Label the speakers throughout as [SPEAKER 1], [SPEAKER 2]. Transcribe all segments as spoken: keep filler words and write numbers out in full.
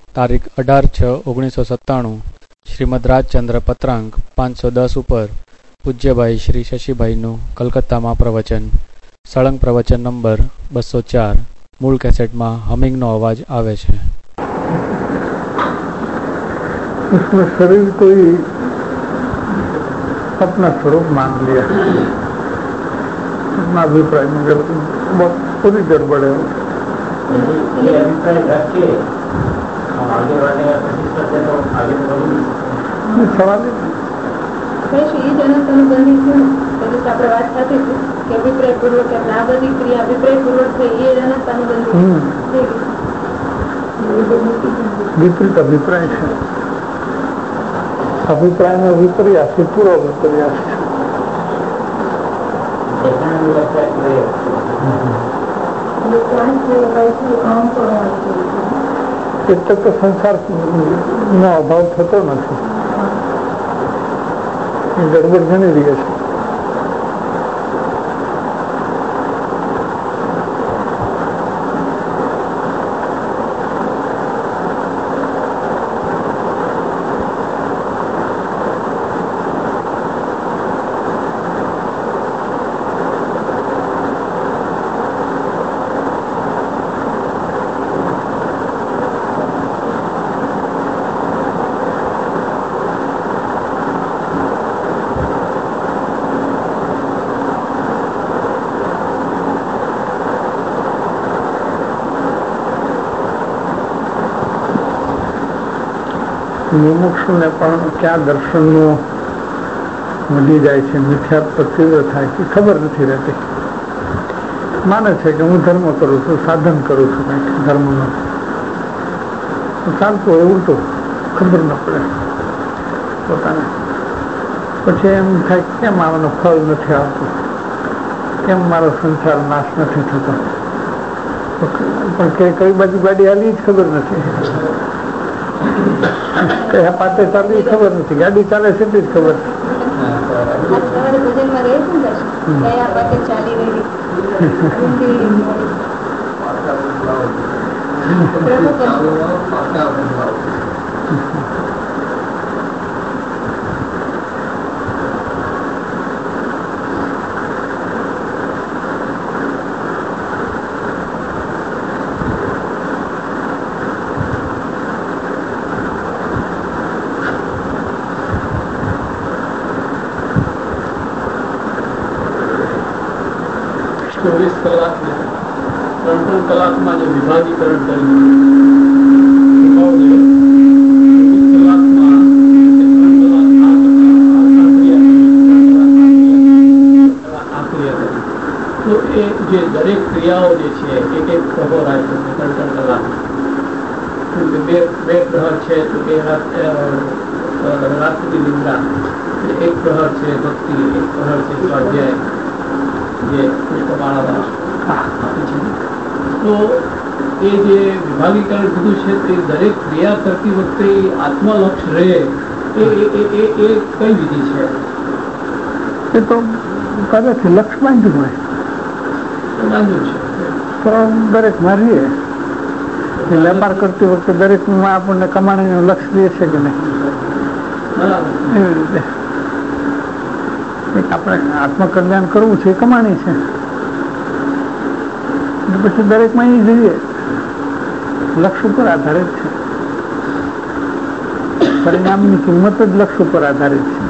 [SPEAKER 1] તારીખ અઢાર છ ઓગણીસો સત્તાણું શ્રીમદ રાજચંદ્ર પત્રાંક પાંચસો દસ ઉપર પૂજ્યભાઈ શ્રી શશીભાઈનું કલકત્તામાં પ્રવચન. સળંગ પ્રવચન નંબર બસો ચાર. મૂળ કેસેટમાં હમિંગનો અવાજ આવે છે.
[SPEAKER 2] उसमें शरीर को ही अपना स्वरूप मान लिया, अपना अभिप्राय में बहुत पूरी गड़बड़ है. सवाल
[SPEAKER 3] ये जनक अनुबंधी क्यों जैसे આપણે વાત થતી હતી કે અભિપ્રાય પૂર્વક આ બધી ક્રિયા અભિપ્રાય પૂર્વક થઈ એ જનક अनुबंधी
[SPEAKER 2] विपरीत अभिप्राय है. अभिप्राय में विपर्यास है, पूरा विपर्यास है. એટલે તો સંસાર નો અભાવ થતો નથી. ગડબડ ઘણી રહી છે. મુમુક્ષુ ને પણ ક્યાં દર્શન નું વધી જાય છે, મિથ્યાત્વ તીવ્ર થાય છે, ખબર નથી રહેતી. માને છે કે હું ધર્મ કરું છું, સાધન કરું છું, કંઈક ધર્મ નું ચાલતું હોય ઉલટું, ખબર ન પડે પોતાને. પછી એમ થાય કેમ આવાનું ફળ નથી આવતું, કેમ મારો સંસાર નાશ નથી થતો. પણ કે કઈ બાજુ ગાડી હાલી જ ખબર નથી, કયા પાતે ચાલવી ખબર નથી, ગાડી ચાલે છે એટલી જ ખબર.
[SPEAKER 4] ચોવીસ કલાકમાં ત્રણ ત્રણ કલાકમાં જે વિભાગીકરણ કર્યું તો એ જે દરેક ક્રિયાઓ જે છે એક એક પ્રહોર આપ્યો છે ત્રણ ત્રણ કલાક. બે બે પ્રહર છે તો બે રાત્રિ નિંદ્રા, એક પ્રહર છે ભક્તિ, એક પ્રહર છે સ્વાધ્યાય જે પુષ્પમાળા આપી છે. તો એ જે વિભાગીકરણ કીધું છે તે દરેક ક્રિયા કરતી વખતે આત્મલક્ષ રહે એ કઈ વિધિ છે?
[SPEAKER 2] એ તો કરે છે, લક્ષ બાંધ્યું હોય
[SPEAKER 4] બાંધ્યું છે
[SPEAKER 2] તો દરેક માં રહીએ. વેપાર કરતી વખતે દરેક માં આપણને કમાણીનું લક્ષ દે છે કે નહીં, એવી રીતે આપણે આત્મકલ્યાણ કરવું છે, કમાણી છે, પછી દરેક માં એ જોઈએ લક્ષ ઉપર આધારિત છે. પરિણામની કિંમત જ લક્ષ ઉપર આધારિત છે.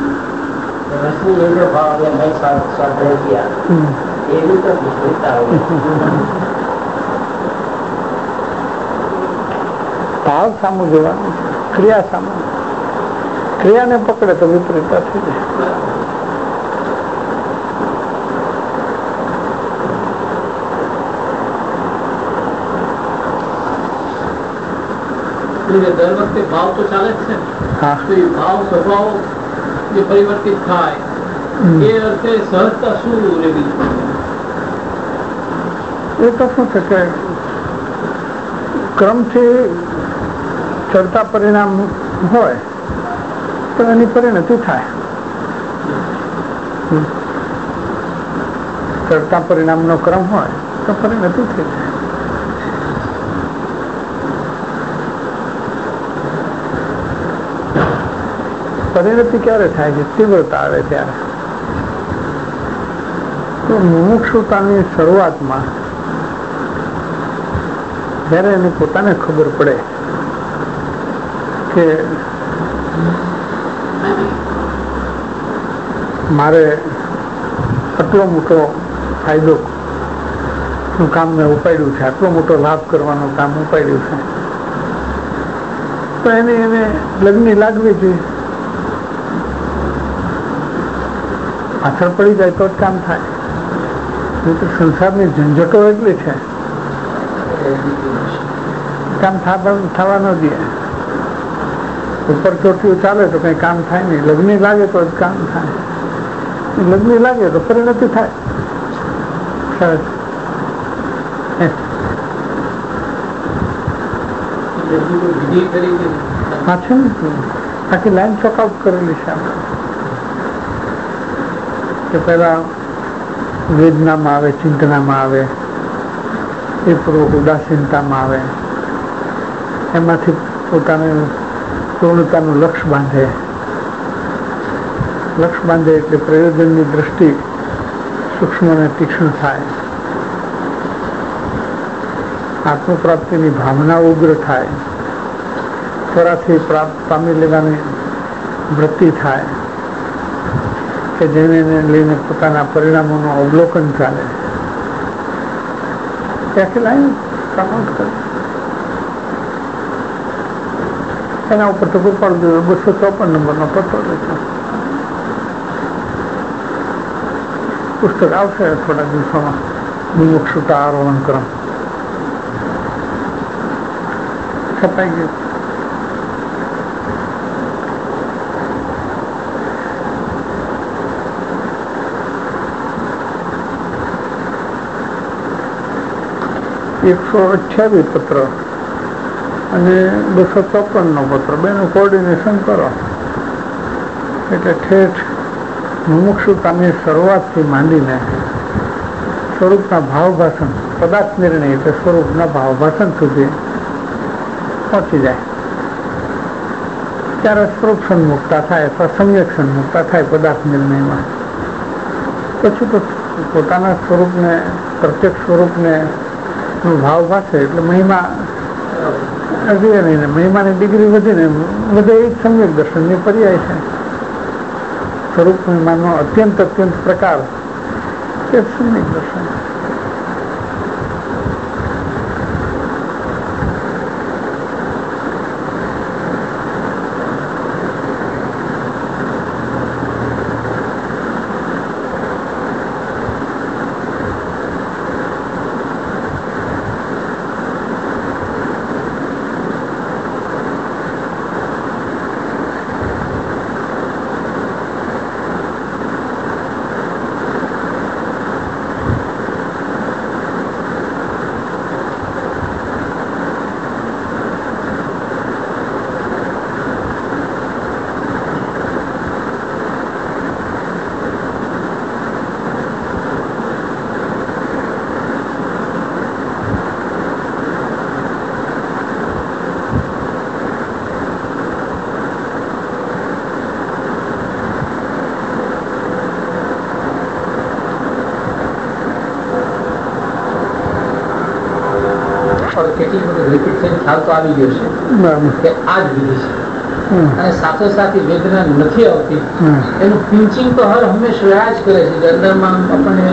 [SPEAKER 2] ભાવ સામું જોવાનું છે, ક્રિયા સામું. ક્રિયાને પકડે તો વિપરીતતા થઈ જાય.
[SPEAKER 4] દર વખતે ભાવ તો ચાલે જ છે. ભાવ સ્વભાવ જે પરિવર્તિત થાય એ અર્થે સહજતા શું લેવી?
[SPEAKER 2] એ તો શું છે કે ક્રમથી ચડતા પરિણામ હોય તો એની પરિણતિ થાય. ચડતા પરિણામનો ક્રમ હોય તો પરિણતિ થઈ જાય. પરિણતિ ક્યારે થાય છે? તીવ્રતા આવે ત્યારે. તો મુમુક્ષુતાની શરૂઆતમાં જયારે એને પોતાને ખબર પડે કે મારે આટલો મોટો ફાયદો નું કામ મેં ઉપાડ્યું છે, આટલો મોટો લાભ કરવાનું કામ ઉપાડ્યું છે, તો એને એને લગ્ન લાગવી જોઈએ. પાછળ પડી જાય તો જ કામ થાય. નહીં તો સંસારની ઝંઝટો એટલી છે, કામ થવા ન દે. ઉપર ચોટીયું ચાલે તો કઈ કામ થાય નહીં, લગ્ન લાગે તો જ કામ થાય. લગ્ન લાગે તો પરિણતિ થાય. સરસ. હા છે ને, આખી લાઈન ચોકઆઉટ કરેલી છે આપણે કે પેલા વેદનામાં આવે, ચિંતનામાં આવે, એ પૂર્વક ઉદાસીનતામાં આવે, એમાંથી પોતાને પૂર્ણતાનું લક્ષ્ય બાંધે. લક્ષ્ય બાંધે એટલે પ્રયોજનની દ્રષ્ટિ સૂક્ષ્મ અને તીક્ષ્ણ થાય. આત્મપ્રાપ્તિની ભાવના ઉગ્ર થાય. ત્વરાથી પ્રાપ્ત પામી લેવાની વૃત્તિ થાય કે જેને લઈને પોતાના પરિણામોનું અવલોકન ચાલે. ત્યાંથી લાઈન કાઉન્ટ કરે. એના ઉપર તો ગોપાલ બસો ચોપન નંબરનો પત્ર લખ્યો. પુસ્તક આવશે થોડા દિવસોમાં, મુમુક્ષુતા આરોહણ ક્રમ છપાઈ ગયું. એકસો અઠ્યાવીસ પત્ર અને બસો ચોપન નો પત્ર બેનું કોર્ડિનેશન કરો એટલે ઠેઠ મુમુક્ષુતાની શરૂઆતથી માંડીને સ્વરૂપના ભાવભાષણ, પદાર્થ નિર્ણય એટલે સ્વરૂપના ભાવભાષણ સુધી પહોંચી જાય. ત્યારે સ્વરૂપ સન્મુખતા થાય અથવા સમ્યક સન્મુખતા થાય પદાર્થ નિર્ણયમાં. પછી તો પોતાના સ્વરૂપને, પ્રત્યક્ષ સ્વરૂપને ભાવ ભાષે એટલે મહિમા વધે નહીં, મહિમાની ડિગ્રી વધીને વધે એ જ સમ્યક દર્શનની પર્યાય છે. સ્વરૂપ મહિમાનો અત્યંત અત્યંત પ્રકાર એ સમ્યક દર્શન.
[SPEAKER 4] કેટલી બધી રિપીટ થઈને ખ્યાલ તો આવી ગયો છે કે આ જ વિધિ છે, અને સાથે સાથે વેદના નથી આવતી એનું પિંચિંગ તો હર હંમેશા રહ્યા જ કરે છે કે અંદરમાં આપણને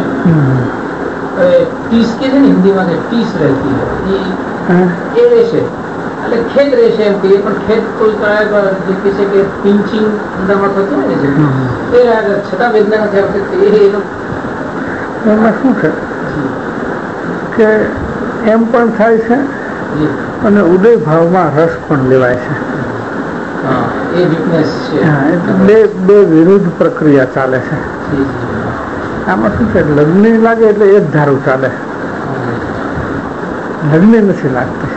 [SPEAKER 4] ટીસ કે છે ને હિન્દીમાં ટીસ રહેતી એ રહેશે એટલે ખેદ રહેશે એમ કહીએ, પણ ખેદ કોઈ જે કહે છે કે પિંચિંગ અંદરમાં થતું હોય છે એ રહ્યા છતાં વેદના નથી આવતી.
[SPEAKER 2] એમાં શું છે કે એમ પણ થાય છે અને ઉદય ભાવમાં રસ પણ લેવાય છે. બે બે વિરુદ્ધ પ્રક્રિયા ચાલે છે. આમાં શું છે, લગ્ન લાગે એટલે એક ધારું ચાલે, લગ્ન નથી લાગતી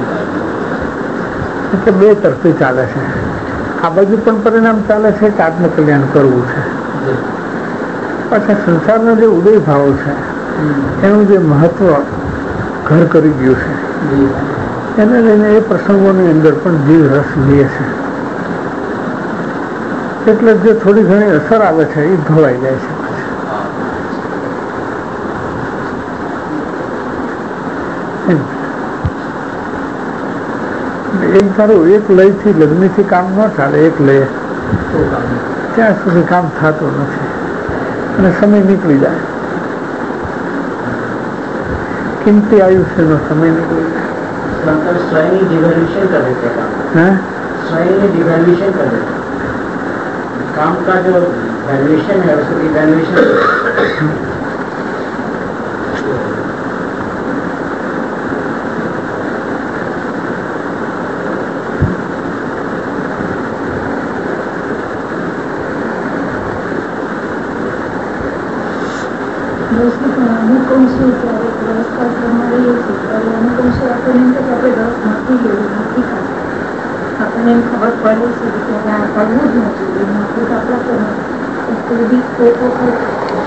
[SPEAKER 2] એટલે બે તરફી ચાલે છે. આ બાજુ પણ પરિણામ ચાલે છે કે આત્મકલ્યાણ કરવું છે. પાછા સંસારનો જે ઉદય ભાવ છે એનું જે મહત્વ ઘર કરી ગયું છે એને લઈને એ પ્રસંગોની અંદર પણ જીવ રસ લે છે. એટલે જે થોડી ઘણી અસર આવે છે એ ધોવાઈ જાય છે. એક ધારું એક લયથી લગ્નથી કામ ન ચાલે, એક લય ત્યાં સુધી કામ થતું નથી અને સમય નીકળી જાય, કિંમતી આયુષ્યનો સમય નીકળી જાય.
[SPEAKER 5] स्वयं डिवैल्यूशन कर देते हैं,
[SPEAKER 2] हैं
[SPEAKER 5] स्वयं डिवैल्यूशन कर देते हैं, काम का जो वैल्यूएशन है उसको डिवैल्यूएशन.
[SPEAKER 3] અનુકમ શું ત્યારે પુરસ્કાર પ્રમાણે અનુકમ શું આપણને એમ કે આપણે રસ નથી લેવું નથી ખાતું, આપણને એમ ખબર પડે છે કે આ કરવું જ નથી એમાં આપણે તો આપણા પર બી કોઈક વખત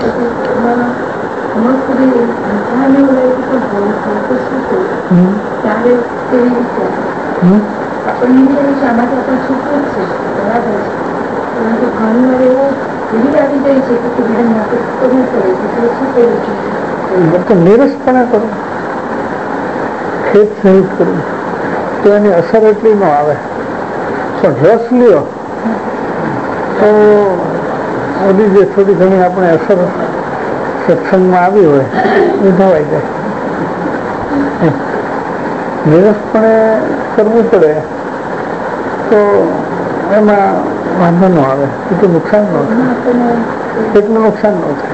[SPEAKER 3] અમુક સુધી ધ્યાન એવું રહે કે ભૂલ થાય તો શું થયું ત્યારે કેવી રીતે આપણને એમ કહે છે આમાંથી આપણે છૂટવું જ છે બરાબર છે, પરંતુ ઘણી વાર એવું એવી આવી જાય છે કે ધ્યાન આપણે કરવું પડે છે તો શું કરવું જોઈએ?
[SPEAKER 2] તો નિરસપણે કરવું, ખેત સહિત કરવું તો એની અસર એટલી ન આવે, પણ રસ લ્યો તો બધી જે થોડી ઘણી આપણે અસર સત્સંગમાં આવી હોય એ ધોવાઈ જાય. નિરસપણે કરવું પડે તો એમાં વાંધો ન આવે, એટલું નુકસાન ન થાય, એટલું નુકસાન ન થાય.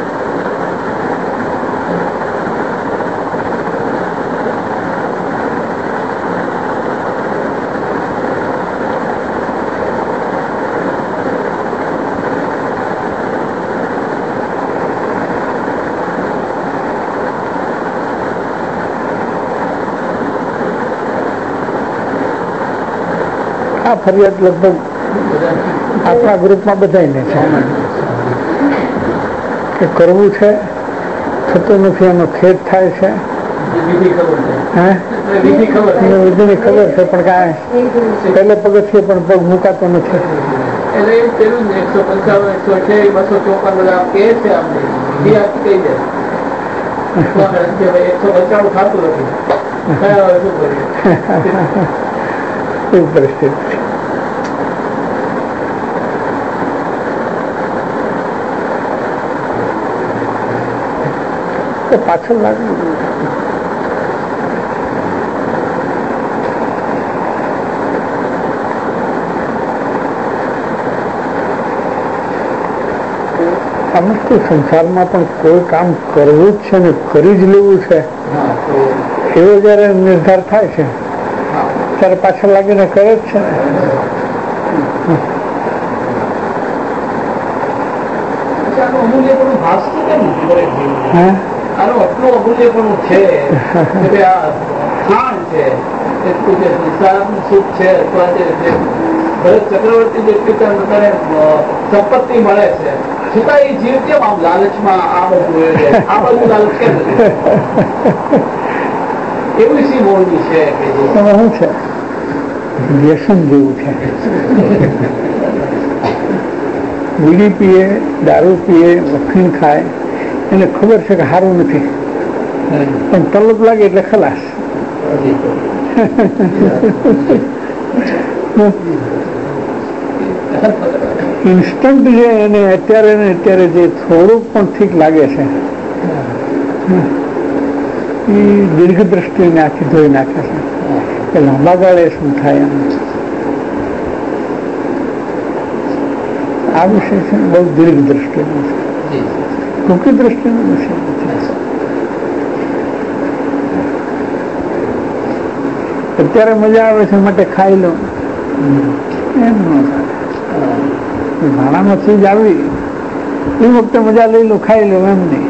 [SPEAKER 2] આ ફરિયાદ લગભગ આપણા ગ્રુપમાં બધાને છે કે કરવું છે, થતું નથી, એનો ખેદ થાય છે. હે વિધિની ખબર છે પણ કાંઈ પહેલે પગથિયે પણ પગ મુકાતો નથી.
[SPEAKER 4] એટલે એમ પેલું એકસો પંચાવન એકસો અઠ્યાવીસ બસો ચોપન બધા કે છે આપણે કહી દે એકસો પંચાણું થતું નથી, શું કરીએ
[SPEAKER 2] એવી પરિસ્થિતિ છે. તો પાછળ લાગે અમુક તો સંસારમાં પણ કોઈ કામ કરવું જ છે ને કરી જ લેવું છે એવો જયારે નિર્ધાર થાય છે ત્યારે પાછળ લાગીને કરે જ છે.
[SPEAKER 4] અમૂલ્ય પણ ભાસ કેમ આનું આટલું અમૂલ્ય પણ છે કે આ ખાણ છે, એટલું છે સંસારનું સુખ છે, અથવા ભરત ચક્રવર્તી જે પિતા સંપત્તિ મળે છે છતાં એ જીવ કેમ આમ લાલચમાં આ બધું આ બધું લાલચ કેમ એવી સી મોડની છે કે
[SPEAKER 2] શું છે વ્યસન જેવું છે. બીડી પીએ, દારૂ પીએ, વખણ ખાય, એને ખબર છે કે સારું નથી પણ તલબ લાગે એટલે ખલાસ. ઇન્સ્ટન્ટ જે એને અત્યારે ને અત્યારે જે થોડુંક પણ ઠીક લાગે છે એ દીર્ઘ દ્રષ્ટિને આખી ધોઈ નાખે છે કે લાંબા ગાળે શું થાય એમ. આ વિષય છે બહુ દીર્ઘ દ્રષ્ટિનો છે, ટૂંકી દ્રષ્ટિનો વિષય નથી. અત્યારે મજા આવે છે માટે ખાઈ લો એમ ન થાય. ભાણામાંથી જ આવી એ વખતે મજા લઈ લો, ખાઈ લો એમ નહીં.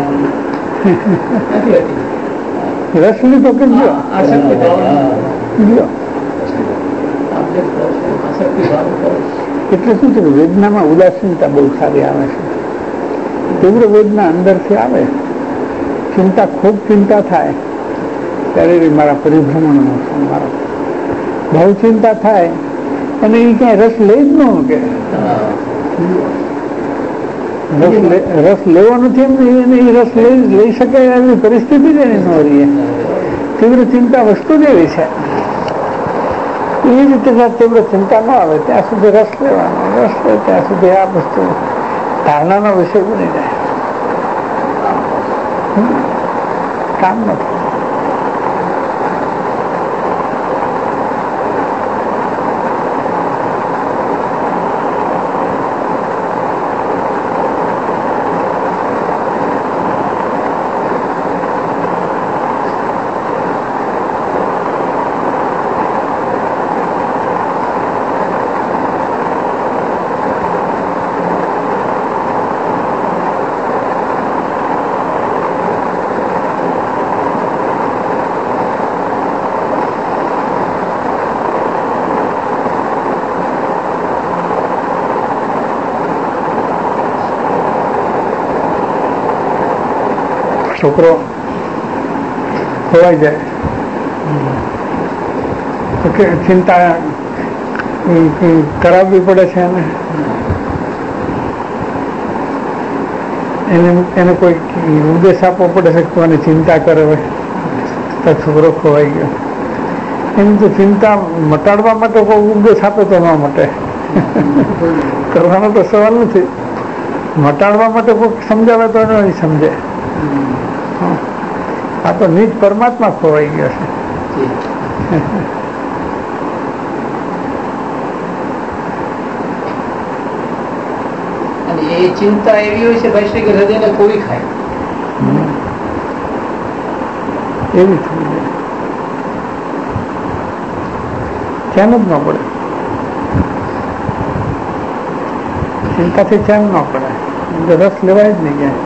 [SPEAKER 2] રસ લીધો કે ગયો એટલે શું છે કે વેદનામાં ઉદાસીનતા બહુ સારી આવે છે. તીવ્ર વેદના અંદરથી આવે, ચિંતા ખૂબ ચિંતા થાય ત્યારે મારા પરિભ્રમણનો મારો બહુ ચિંતા થાય અને એ ક્યાંય રસ લઈ જ ન કે રસ લેવો નથી એમ એ રસ લઈ લઈ શકે એવી પરિસ્થિતિ જ એની ન રહી. તીવ્ર ચિંતા વસ્તુ જ એવી છે. એ રીતે તીવ્ર ચિંતા ન આવે ત્યાં સુધી રસ લેવાનો, રસ લે ત્યાં સુધી આ વસ્તુ ધારણાનો વિષય બની જાય, કામ નથી. છોકરો ખોવાઈ જાય તો કે ચિંતા કરાવવી પડે છે એને એને એને કોઈ ઉદ્દેશ આપવો પડે છે કે મને ચિંતા કરે તો છોકરો ખોવાઈ ગયો. એની તો ચિંતા મટાડવા માટે કોઈ ઉદ્દેશ આપે તો ન મટે, કરવાનો તો સવાલ નથી. મટાડવા માટે કોઈ સમજાવે તો નહીં સમજે. આ તો નિજ પરમાત્મા ખોવાઈ ગયો છે.
[SPEAKER 5] અને એ ચિંતા એવી હોય છે ભાઈ કે હૃદયને કોઈ ખાય
[SPEAKER 2] એવી થઈ જાય, ચેન જ ન પડે. ચિંતાથી ચેન ન પડે, રસ લેવાય જ નહીં ક્યાંય.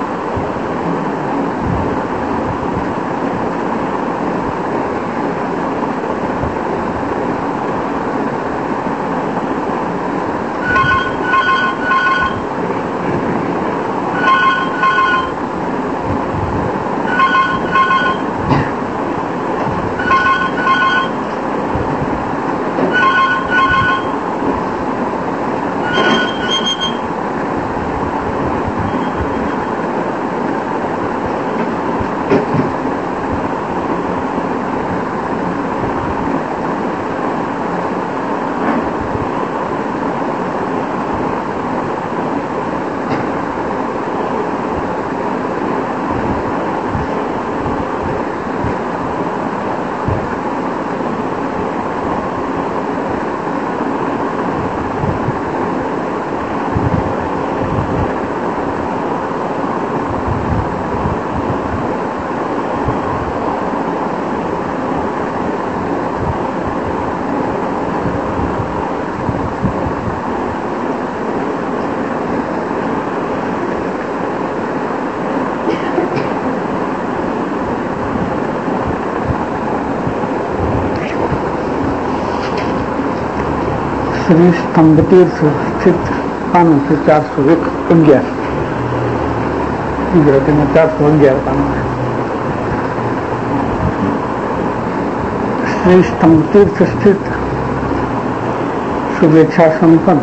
[SPEAKER 2] શ્રી સ્તંભ તીર્થ સ્થિત પાનું છે ચારસો એક અગિયાર ગુજરાતીમાં ચારસો અગિયાર પાનું. શ્રી સ્તંભ તીર્થ સ્થિત શુભેચ્છા સંપન્ન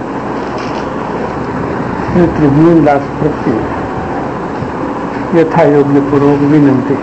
[SPEAKER 2] શ્રી ત્રિભુવનદાસ પ્રત્યે યથાયોગ્ય પૂર્વક વિનંતી.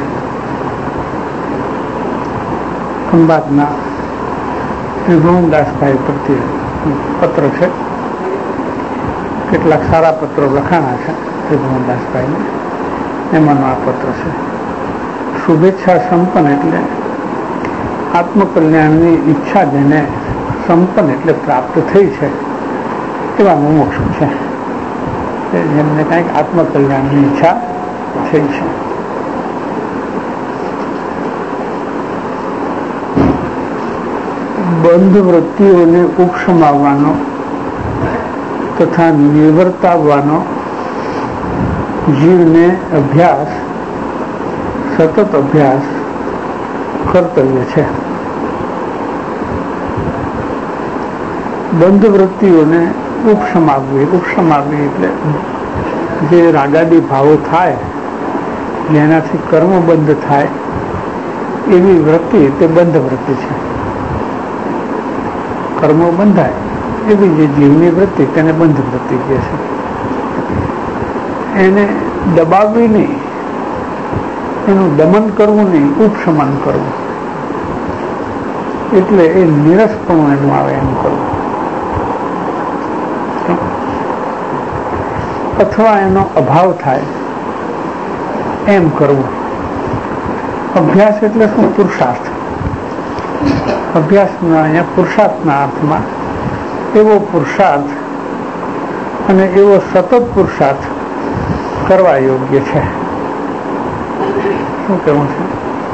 [SPEAKER 2] ખંભાતના ત્રિભુવનદાસભાઈ પ્રત્યે પત્ર છે. કેટલાક સારા પત્રો લખાણા છે ત્રિભુવનદાસભાઈને, એમાંનો આ પત્ર છે. શુભેચ્છા સંપન્ન એટલે આત્મકલ્યાણની ઈચ્છા જેને સંપન્ન એટલે પ્રાપ્ત થઈ છે એવા મુમુક્ષુ છે, જેમને કંઈક આત્મકલ્યાણની ઈચ્છા થઈ છે. બંધ વૃત્તિઓને ઉપશમાવવાનો તથા નિવર્તાવવાનો જીવને અભ્યાસ સતત અભ્યાસ કર્તવ્ય છે. બંધ વૃત્તિઓને ઉપશમાવવી, ઉપશમાવવી એટલે જે રાગાદી ભાવો થાય જેનાથી કર્મ બંધ થાય એવી વૃત્તિ તે બંધ વૃત્તિ છે. કર્મો બંધાય એવી જે જીવની વૃત્તિ તેને બંધ વૃત્તિ કહે છે. એને દબાવવી નહીં, એનું દમન કરવું નહીં, ઉપશમન કરવું, એટલે એ નિરસપણું એનું આવે એમ કરવું, અથવા એનો અભાવ થાય એમ કરવું. અભ્યાસ એટલે શું? પુરુષાર્થ. અભ્યાસના અહીંયા પુરુષાર્થના અર્થમાં એવો પુરુષાર્થ અને એવો સતત પુરુષાર્થ કરવા યોગ્ય છે. શું કહેવું છે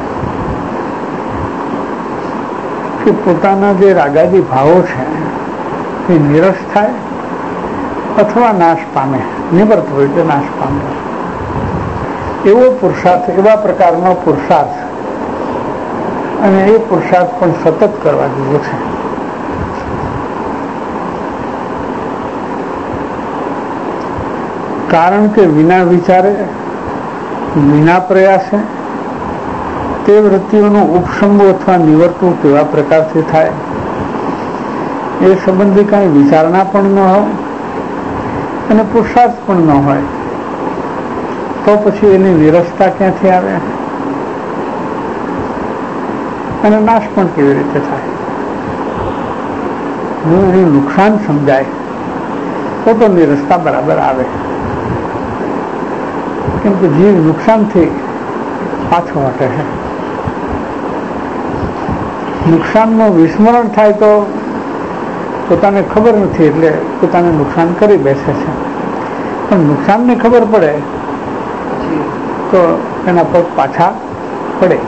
[SPEAKER 2] કે પોતાના જે રાગાદી ભાવો છે એ નિરસ થાય અથવા નાશ પામે, નિવૃત્ત હોય એટલે નાશ પામે. એવો પુરુષાર્થ, એવા પ્રકારનો પુરુષાર્થ, અને એ પુરુષાર્થ પણ સતત કરવા જેવો છે. કારણ કે વિના વિચારે, વિના પ્રયાસે તે વૃત્તિઓનું ઉપશમવું અથવા નિવર્તવું કેવા પ્રકારથી થાય એ સંબંધી કાંઈ વિચારણા પણ ન હોય અને પુરુષાર્થ પણ ન હોય તો પછી એની નિરસતા ક્યાંથી આવે અને નાશ પણ કેવી રીતે થાય? જો એનું નુકસાન સમજાય તો તો નિરસતા બરાબર આવે. કેમ કે જીવ નુકસાનથી પાછો હટે છે. નુકસાનનું વિસ્મરણ થાય તો પોતાને ખબર નથી એટલે પોતાને નુકસાન કરી બેસે છે, પણ નુકસાનને ખબર પડે તો એના પગ પાછા પડે.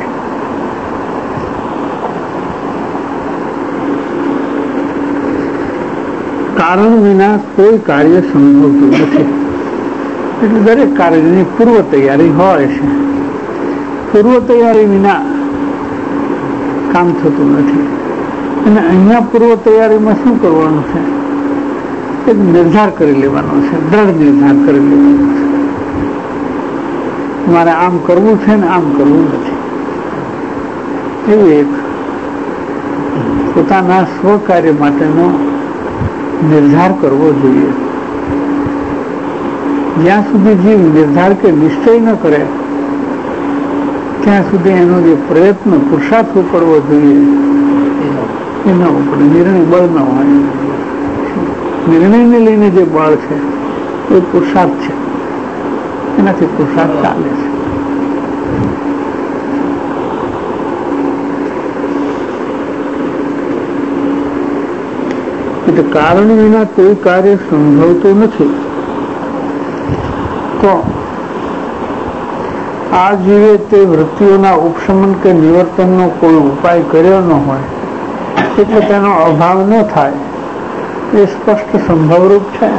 [SPEAKER 2] કારણ વિના કોઈ કાર્ય સંભવતું નથી. એટલે દરેક કાર્યની પૂર્વ તૈયારી હોય છે. પૂર્વ તૈયારી વિના કામ થતું નથી. અને અહીંયા પૂર્વ તૈયારીમાં શું કરવાનું છે? એક નિર્ધાર કરી લેવાનો છે, દ્રઢ નિર્ધાર કરી લેવાનો છે. મારે આમ કરવું છે ને આમ કરવું નથી, એવું એક પોતાના સ્વકાર્ય માટેનો નિર્ધાર કરવો જોઈએ. જ્યાં સુધી જીવ નિર્ધાર કે નિશ્ચય ન કરે ત્યાં સુધી એનો જે પ્રયત્ન પુરુષાર્થ કરવો જોઈએ એ ન ઉપડે. નિર્ણય બળ ન હોય. નિર્ણયને લઈને જે બળ છે એ પુરુષાર્થ છે, એનાથી પુરુષાર્થ ચાલે છે. એટલે કારણ વિના કોઈ કાર્ય સંભવતું નથી. તો આ જીવે તે વૃત્તિઓના ઉપશમન કે નિવર્તનનો કોઈ ઉપાય કર્યો ન હોય એટલે તેનો અભાવ ન થાય એ સ્પષ્ટ સંભવરૂપ છે.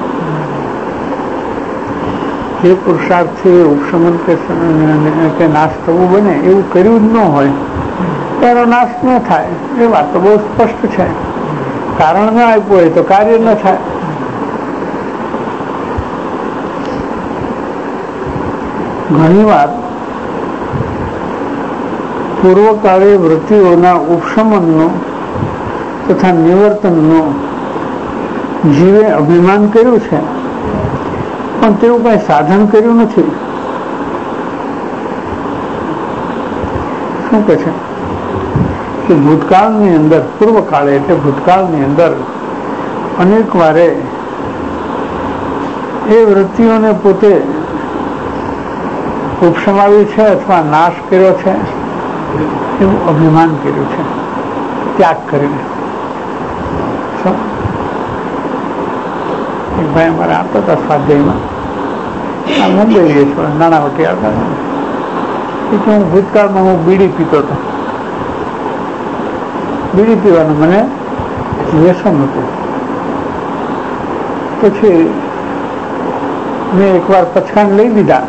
[SPEAKER 2] જે પુરુષાર્થથી ઉપશમન કે નાશ થવું બને એવું કર્યું જ ન હોય તેનો નાશ ન થાય એ વાત તો બહુ સ્પષ્ટ છે. કારણ ન આપ્યું હોય તો કાર્ય ન થાય. ઘણી વાર પૂર્વકાળે વૃત્તિઓના ઉપશમનનો તથા નિવર્તનનો જીવે અભિમાન કર્યું છે, પણ તેવું કઈ સાધન કર્યું નથી. શું કહે છે કે ભૂતકાળની અંદર, પૂર્વકાળે એટલે ભૂતકાળની અંદર અનેક વારે એ વૃત્તિઓને પોતે ઉપશમાવી છે અથવા નાશ કર્યો છે એવું અભિમાન કર્યું છે, ત્યાગ કરીને. એક ભાઈ અમારે આવતા હતા સ્વાધ્યાયમાં, આ મુંબઈ રહે છે, નાણાવટી આવતા હતા. હું ભૂતકાળમાં હું બીડી પીતો હતો. બીડી પીવાનું મને વ્યસન હતું. પછી મેં એકવાર પચખાંડ લઈ લીધા.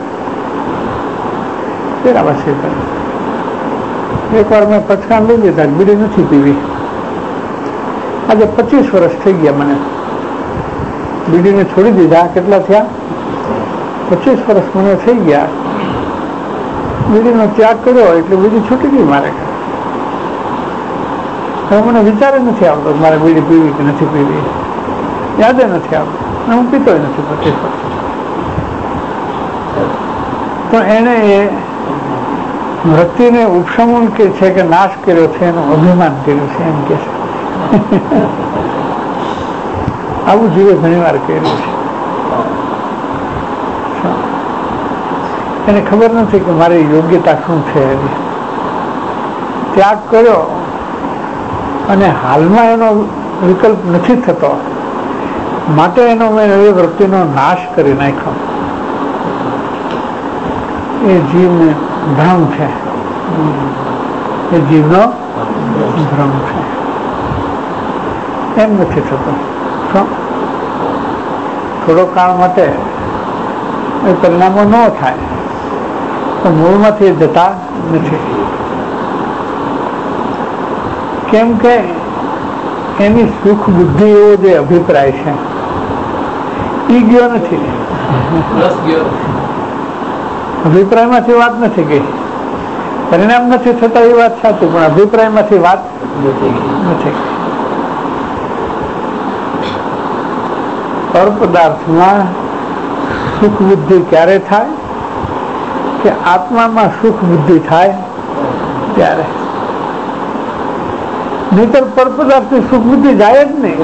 [SPEAKER 2] એક વાર મેં પચખાંડ લઈ લીધા, બીડી નથી પીવી. આજે પચીસ વર્ષ થઈ ગયા મને બીડીને છોડી દીધા. કેટલા થયા? પચીસ વર્ષ મને થઈ ગયા. બીડીનો ત્યાગ કર્યો એટલે બીડી છૂટી ગઈ મારે. હવે મને વિચાર નથી આવતો મારે બીડી પીવી કે નથી પીવી. યાદ નથી આવતું. હું પીતો નથી પચીસ વર્ષ. તો એને એ વૃત્તિને ઉપશમન કે છે કે નાશ કર્યો છે એનું અભિમાન કર્યું છે એમ કે છે. આવું જીવે ઘણી વાર કર્યું છે. એને ખબર નથી કે મારી યોગ્યતા શું છે. ત્યાગ કર્યો અને હાલમાં એનો વિકલ્પ નથી થતો, માટે એનો મેં એ વૃત્તિનો નાશ કરી નાખ્યો. એ જીવને ભ્રમ છે, એ જીવનો ભ્રમ છે. એમ નથી થતું. થોડો કાળ માટે એ પરિણામો ન થાય તો મૂળમાંથી જતા નથી. કેમ કે એની સુખ બુદ્ધિ એવો જે અભિપ્રાય છે એ ગયો નથી. અભિપ્રાયમાંથી વાત નથી ગઈ. પરિણામ નથી થતા એ વાત સાચી, પણ અભિપ્રાયમાંથી વાત નથી. પર પદાર્થમાં સુખ બુદ્ધિ ક્યારે થાય કે આત્મામાં સુખ બુદ્ધિ થાય ત્યારે. નહીતર પર પદાર્થની સુખ બુદ્ધિ જાય જ નહીં.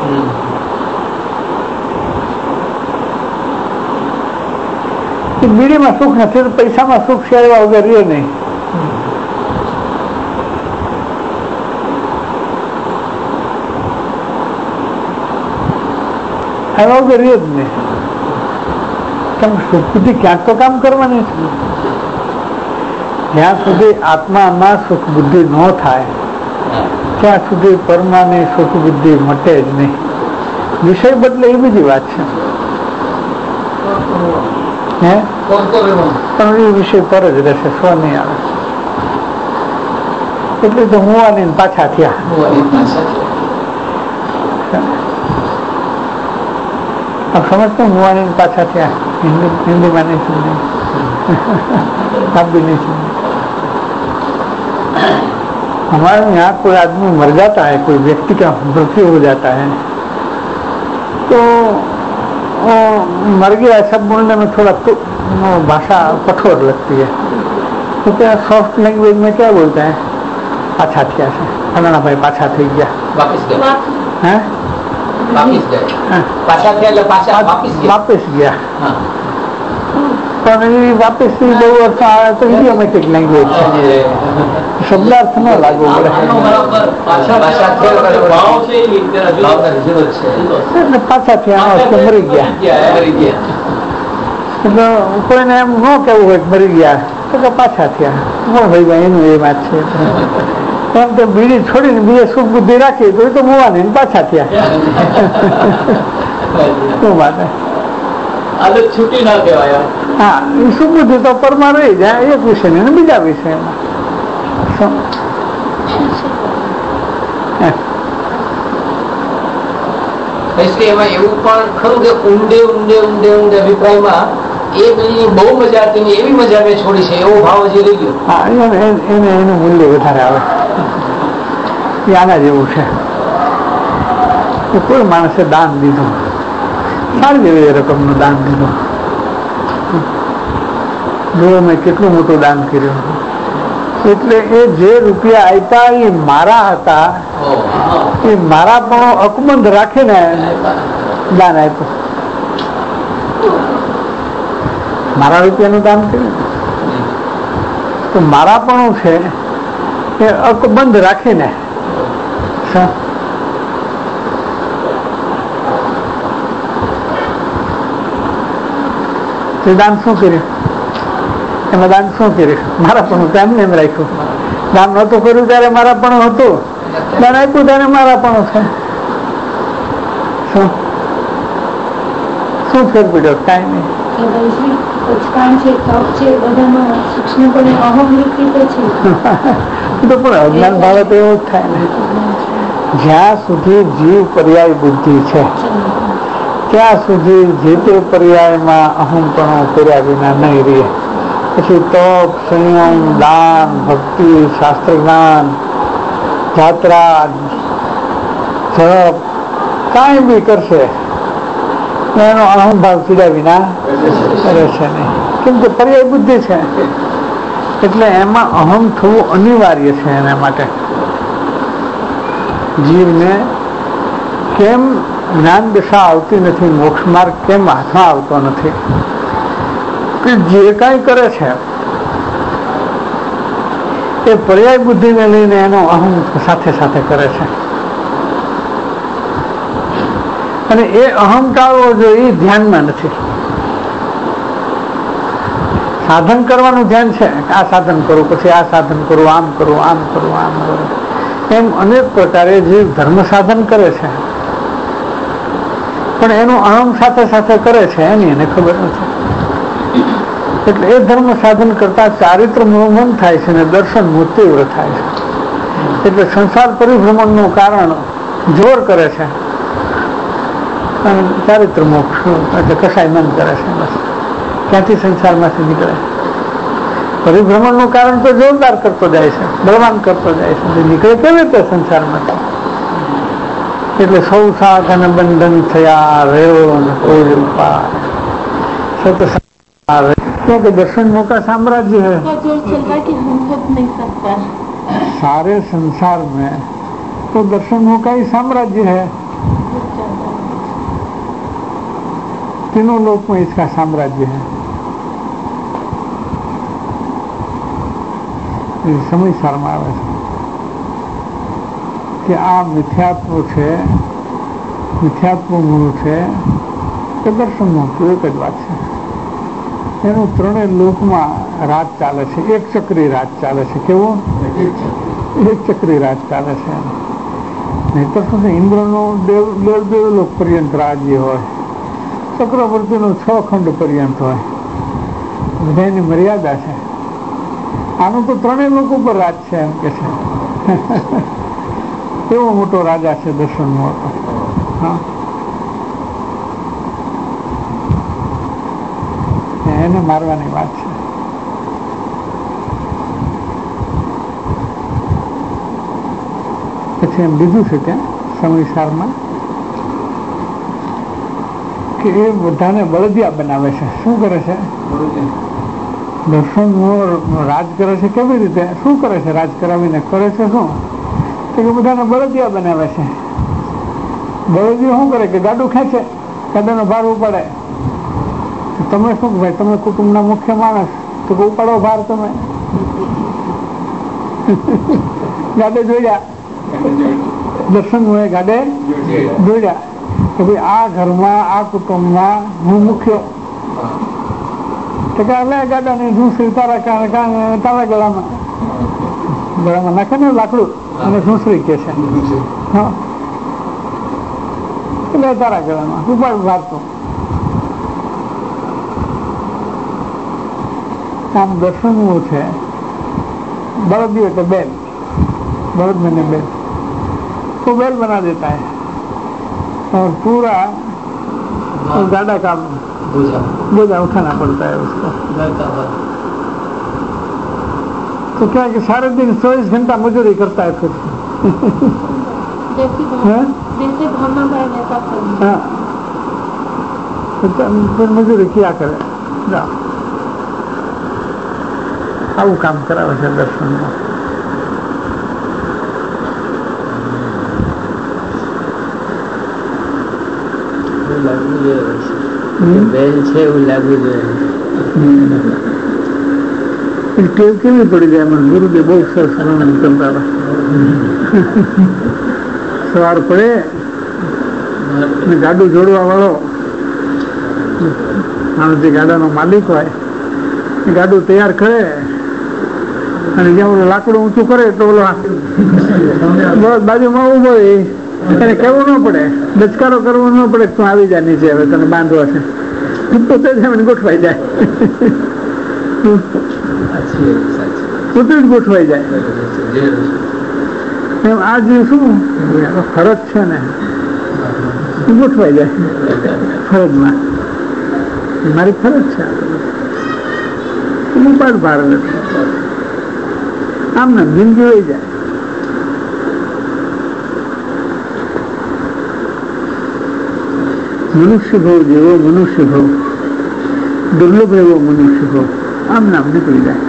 [SPEAKER 2] બીડીમાં સુખ નથી તો પૈસામાં સુખ છે એવા વગર રહ્યો નહીં. એવા વગર રહ્યો જ નહીં. કેમ સુખ બુદ્ધિ ક્યાંક તો કામ કરવાની છે. જ્યાં સુધી આત્મામાં સુખ બુદ્ધિ ન થાય ત્યાં સુધી પરમાની સુખ બુદ્ધિ મટે જ નહીં. વિષય બદલે એ બીજી વાત છે. હે પણ એ વિષય પર જ રહેશે, સ્વ નહીં આવે. એટલે તો હું આની પાછા થયા. સમજતો હું પાછા થયા. हिंदी हिंदी में नहीं सुनने, आप भी नहीं सुनने. हमारे यहाँ कोई आदमी मर जाता है, कोई व्यक्ति का मृत्यु हो जाता है, तो वो मर गया सब बोलने में थोड़ा तो भाषा कठोर लगती है. तो क्या सॉफ्ट लैंग्वेज में क्या बोलते हैं? पाछा थिया से फलाना भाई पाछा थी गया,
[SPEAKER 5] वापस गया.
[SPEAKER 2] हैं?
[SPEAKER 5] वापस गया. पाछा થયા એટલે પાછા વાપસ ગયા.
[SPEAKER 2] वापस गया.
[SPEAKER 5] હા.
[SPEAKER 2] પણ એ વાપસ થી બહુ અર્થ આવે તો ઇડિયોમેટિક લેંગ્વેજ છે. શબ્દાર્થ ન લાગવો પડે. એટલે પાછા થયા મરી ગયા. એટલે કોઈને એમ ન કેવું હોય મરી ગયા તો કે પાછા થયા. ભાઈ ભાઈ એનું એ વાત છે. એમ તો બીડી છોડીને બીજે સુખ બુદ્ધિ રાખી તો એ તો મોવાની પાછા થયા. શું વાત?
[SPEAKER 4] આદત છૂટી ના કહેવાય.
[SPEAKER 2] હા, એ સુખ બુદ્ધિ તો પરમાં રહી જાય એક વિષય ને બીજા વિષયમાં.
[SPEAKER 5] એમાં એવું પણ ખરું કે ઊંડે ઊંડે ઊંડે ઊંડે અભિપ્રાયમાં એ પેલી બહુ મજા હતી એવી મજા મેં છોડી છે એવો ભાવ હજી રહી ગયો.
[SPEAKER 2] હા, એને એનું મૂલ્ય વધારે આવે. એ આના જેવું છે કે કોઈ માણસે દાન દીધું, સારી જેવી રકમનું દાન દીધું. જો મેં કેટલું મોટું દાન કર્યું, એટલે એ જે રૂપિયા આપ્યા એ મારા હતા, એ મારા પણ અકબંધ રાખીને દાન આપ્યું. મારા રૂપિયાનું દાન કર્યું તો મારા પણ છે એ અકબંધ રાખીને. દાન શું કર્યું? એમાં દાન શું કર્યું? મારા પણ એમને એમ રાખ્યું. દાન નહોતું કર્યું ત્યારે મારા પણ હતું, દાન આપ્યું ત્યારે મારા પણ છે. શું શું ફેર પડ્યો? કાંઈ નહીં. અજ્ઞાન ભાવે તો એવું જ થાય ને. જ્યાં સુધી જીવ પર્યાય બુદ્ધિ છે ત્યાં સુધી જે તે પર્યાયમાં અહંપણો કર્યા વિના નહીં રહે. પછી તપ, સંયમ, દાન, ભક્તિ, શાસ્ત્ર જ્ઞાન, જાત્રા, જપ કાંઈ બી કરશે એનો અહંભાવ પીડા વિના રહેશે નહીં, કેમ કે પર્યાય બુદ્ધિ છે એટલે એમાં અહમ થવું અનિવાર્ય છે. એના માટે જીવને કેમ જ્ઞાન દશા આવતી નથી, મોક્ષ માર્ગ કેમ હાથમાં આવતો નથી કે જે કાંઈ કરે છે એ પર્યાય બુદ્ધિને લઈને એનો અહમ સાથે સાથે કરે છે. અને એ અહમ ટાળવો જોઈએ એ ધ્યાનમાં નથી. સાધન કરવાનું ધ્યાન છે, આ સાધન કરું, પછી આ સાધન કરું, આમ કરું, આમ કરું, આમ કરું, એમ અનેક પ્રકારે જે ધર્મ સાધન કરે છે પણ એનું અહમ સાથે સાથે કરે છે એની એને ખબર નથી. એટલે એ ધર્મ સાધન કરતા ચારિત્ર મન થાય છે ને દર્શન તીવ્ર થાય છે. એટલે સંસાર પરિભ્રમણનું કારણ જોર કરે છે અને ચારિત્ર મોક્ષ એટલે કસાય મન કરે છે. બસ ક્યાંથી સંસારમાંથી નીકળે. પરિભ્રમણનું કારણ તો જોરદાર કરતો જાય છે, બળવાન કરતો જાય છે, નીકળે કેવી રીતે સંસારમાંથી. એટલે સૌ સાધન બંધન થયા રહ્યો કોઈ ઉપાય સત क्योंकि दर्शन का साम्राज्य है
[SPEAKER 3] कि हम खुद नहीं सकता
[SPEAKER 2] सारे संसार में, तो दर्शनों का ही साम्राज्य है. तीनों लोक में इसका साम्राज्य है. સમય સારમાં આવે છે કે આ મિથ્યાત્વ છે, મિથ્યાત્વ મૂળ છે કે દર્શનનું એક જ વાત છે. એનું ત્રણેય લોકમાં રાજ ચાલે છે, એક ચક્રી રાજ ચાલે છે. કેવું? એક ચક્રી રાજ ચાલે છે. નહીતર શું છે, ઇન્દ્રનો દેવ દેવ દેવલોક પર્યંત રાજ્ય હોય, ચક્રવર્તીનો છ ખંડ પર્યંત હોય, બધાની મર્યાદા છે. આનું તો ત્રણેય લોકો પર રાજ છે એમ કે છે. એવો મોટો રાજા છે દર્શનનો હતો. હા, એને મારવાની વાત છે. પછી એમ લીધું છે ત્યાં સમયસારમાં કે એ બધાને બળદિયા બનાવે છે. શું કરે છે? દર્શન રાજ કરે છે. કેવી રીતે? શું કરે છે? રાજ કરાવીને કરે છે શું કે બધાને બળદિયા બનાવે છે. બળદિયો શું કરે કે ગાડું ખેંચે, ગાડાનો ભાર ઉપાડે. તમે શું ભાઈ, તમે કુટુંબના મુખ્ય માણસ, તો ઉપાડો ભાર તમે. ગાડે જોડ્યા, દર્શન હોય ગાડે જોડ્યા કે ભાઈ આ ઘરમાં આ કુટુંબમાં હું મુખ્ય. તો કે લે ગાડાની ઝૂંસરી તારા તારા ગળામાં ગળામાં નાખે ને લાકડું અને ઝૂંસરી કે છે. હા, લે તારા ગળામાં ઉપાડ ભાર. તો આમ દર્શનવું છે. बलद तो बैल, बलद मैंने बैल तो बैल बना देता है और पूरा तो गाड़ा का बोझा उठाना पड़ता है उसको। तो क्या कि सारे दिन चौबीस घंटा मजदूरी करता है फिर फिर मजदूरी किया करे जाओ આવું કામ કરાવે છે દર્શનમાં.
[SPEAKER 5] બેન છે એવું લાગવું જોઈએ.
[SPEAKER 2] ટેવ કેવી પડી જાય મને. ગુરુદેવ બહુ સરસ વર્ણન કરતા હતા. સવાર પડે ગાડું જોડવા વાળો માણસ જે ગાડાનો માલિક હોય ગાડું તૈયાર કરે અને જ્યાં ઓલું લાકડું ઊંચું કરે તો ઓલો બાજુમાં ઉભો એને કેવું ન પડે, દચકારો કરવો ન પડે તું આવી જાય નીચે, હવે તને બાંધવા છે, પોતે જ એમને ગોઠવાઈ જાય, પોતે જ ગોઠવાઈ જાય. એમ આ જે શું ફરજ છે ને ગોઠવાઈ જાય ફરજમાં. મારી ફરજ છે ઉપાડ ભાર આમ ને જિંદગી વહી જાય. મનુષ્ય ભાવ જેવો મનુષ્ય ભાવ, દુર્લભ એવો મનુષ્ય ભાવ, આમ નામ નીકળી જાય.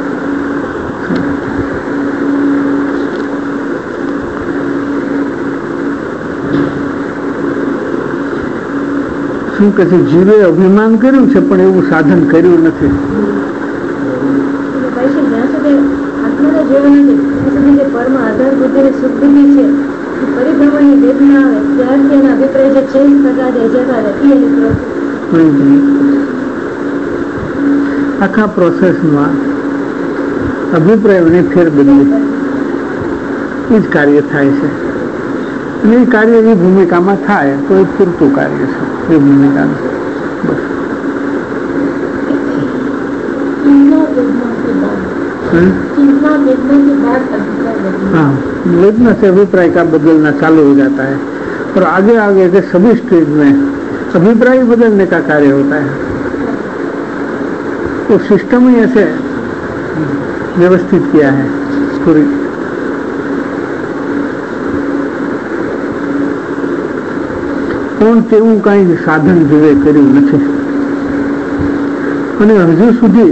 [SPEAKER 2] શું કે છે, જીવે અભિમાન કર્યું છે પણ એવું સાધન કર્યું નથી.
[SPEAKER 3] આત્માના જેવું નથી સુધી જે પરમ આધાર બુદ્ધિની સુખબુદ્ધિ છે પરિભ્રમણની વેદના આવે ત્યારથી એના અભિપ્રાય જે ચેન્જ થતા જાય જતા રહે એ
[SPEAKER 2] આખા પ્રોસેસમાં અભિપ્રાયોને ફેરબદલી એ જ કાર્ય થાય છે. અને એ કાર્ય એ ભૂમિકામાં થાય તો એ પૂરતું કાર્ય છે એ ભૂમિકાનું. બસ हाँ, वेदना से अभिप्राय का बदलना चालू हो जाता है और आगे आगे के सभी स्टेज में अभिप्राय बदलने का कार्य होता है. तो सिस्टम ही ऐसे व्यवस्थित किया है पूरी. પણ તેવું કાંઈ સાધન જીવે કર્યું નથી અને હજુ સુધી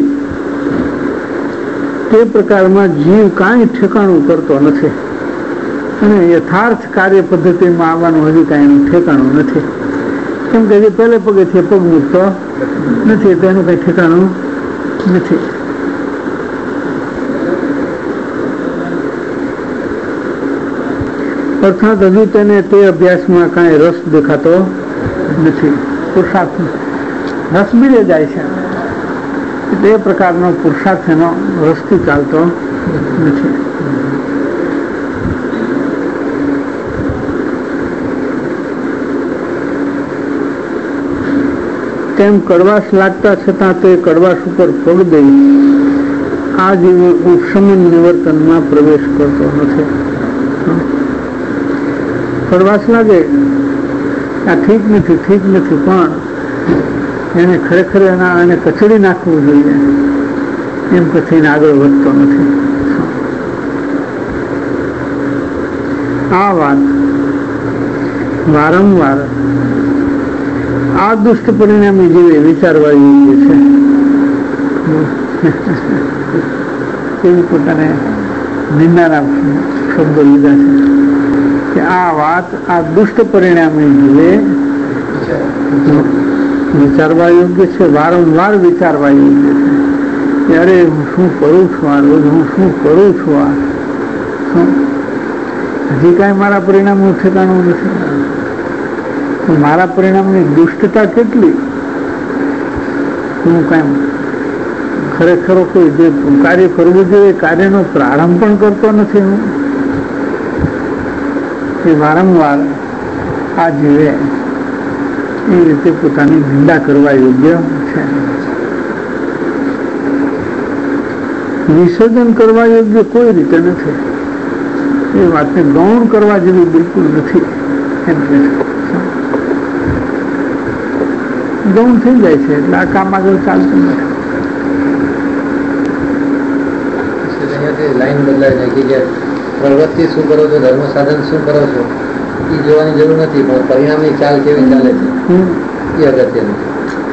[SPEAKER 2] તે પ્રકારમાં જીવ કાંઈ ઠેકાણું કરતો નથી અને યથાર્થ કાર્ય પદ્ધતિમાં આવવાનું હજી કાંઈ એનું ઠેકાણું નથી. કેમ કે જે પહેલે પગેથી પગ મૂકતો નથી તો એનું કંઈ ઠેકાણું નથી. અર્થાત હજુ તેને તે અભ્યાસમાં કાંઈ રસ દેખાતો નથી. પુરુષાર્થ રસ બીજે જાય છે તે પ્રકારનો પુરુષાર્થ એનો રસથી ચાલતો નથી. તેમ કડવાશ લાગતા છતાં તે કડવાશ ઉપર પગ દઈ આ જીવન ઉપશમન નિવર્તનમાં પ્રવેશ કરતો નથી. કડવાશ લાગે આ ઠીક નથી ઠીક નથી પણ એને ખરેખર એના એને કચડી નાખવું જોઈએ એમ કથીને આગળ વધતો નથી. આ વાત વારંવાર આ દુષ્ટ પરિણામી જેવી વિચારવા યોગ્ય છે એવી પોતાને નિંદાના શબ્દો લીધા છે કે આ વાત આ દુષ્ટ પરિણામી જીવે વિચારવા યોગ્ય છે, વારંવાર વિચારવા યોગ્ય છે કે અરે હું શું કરું છું આ રોજ, હું શું કરું છું આ શું હજી કાંઈ મારા પરિણામનું ઠેકાણું નથી. મારા પરિણામની દુષ્ટતા કેટલી, હું કાંઈ ખરેખર કોઈ જે કાર્ય કરવું જોઈએ કાર્યનો પ્રારંભ પણ કરતો નથી. હું એ વારંવાર આ જીવે એ રીતે પોતાની નિંદા કરવા યોગ્ય છે. વિસર્જન કરવા યોગ્ય કોઈ રીતે નથી. એ વાતને ગૌણ કરવા જેવી બિલકુલ નથી. એમ કે ગૌણ થઈ જાય છે એટલે આ કામ આગળ ચાલતું નથી.
[SPEAKER 6] લાઈન બદલાઈ નાખી કે પ્રવૃત્તિ શું કરો છો, ધર્મ સાધન શું કરો છો એ જોવાની જરૂર નથી, પણ પરિણામની ચાલ કેવી ચાલે છે એ અગત્યનું છે.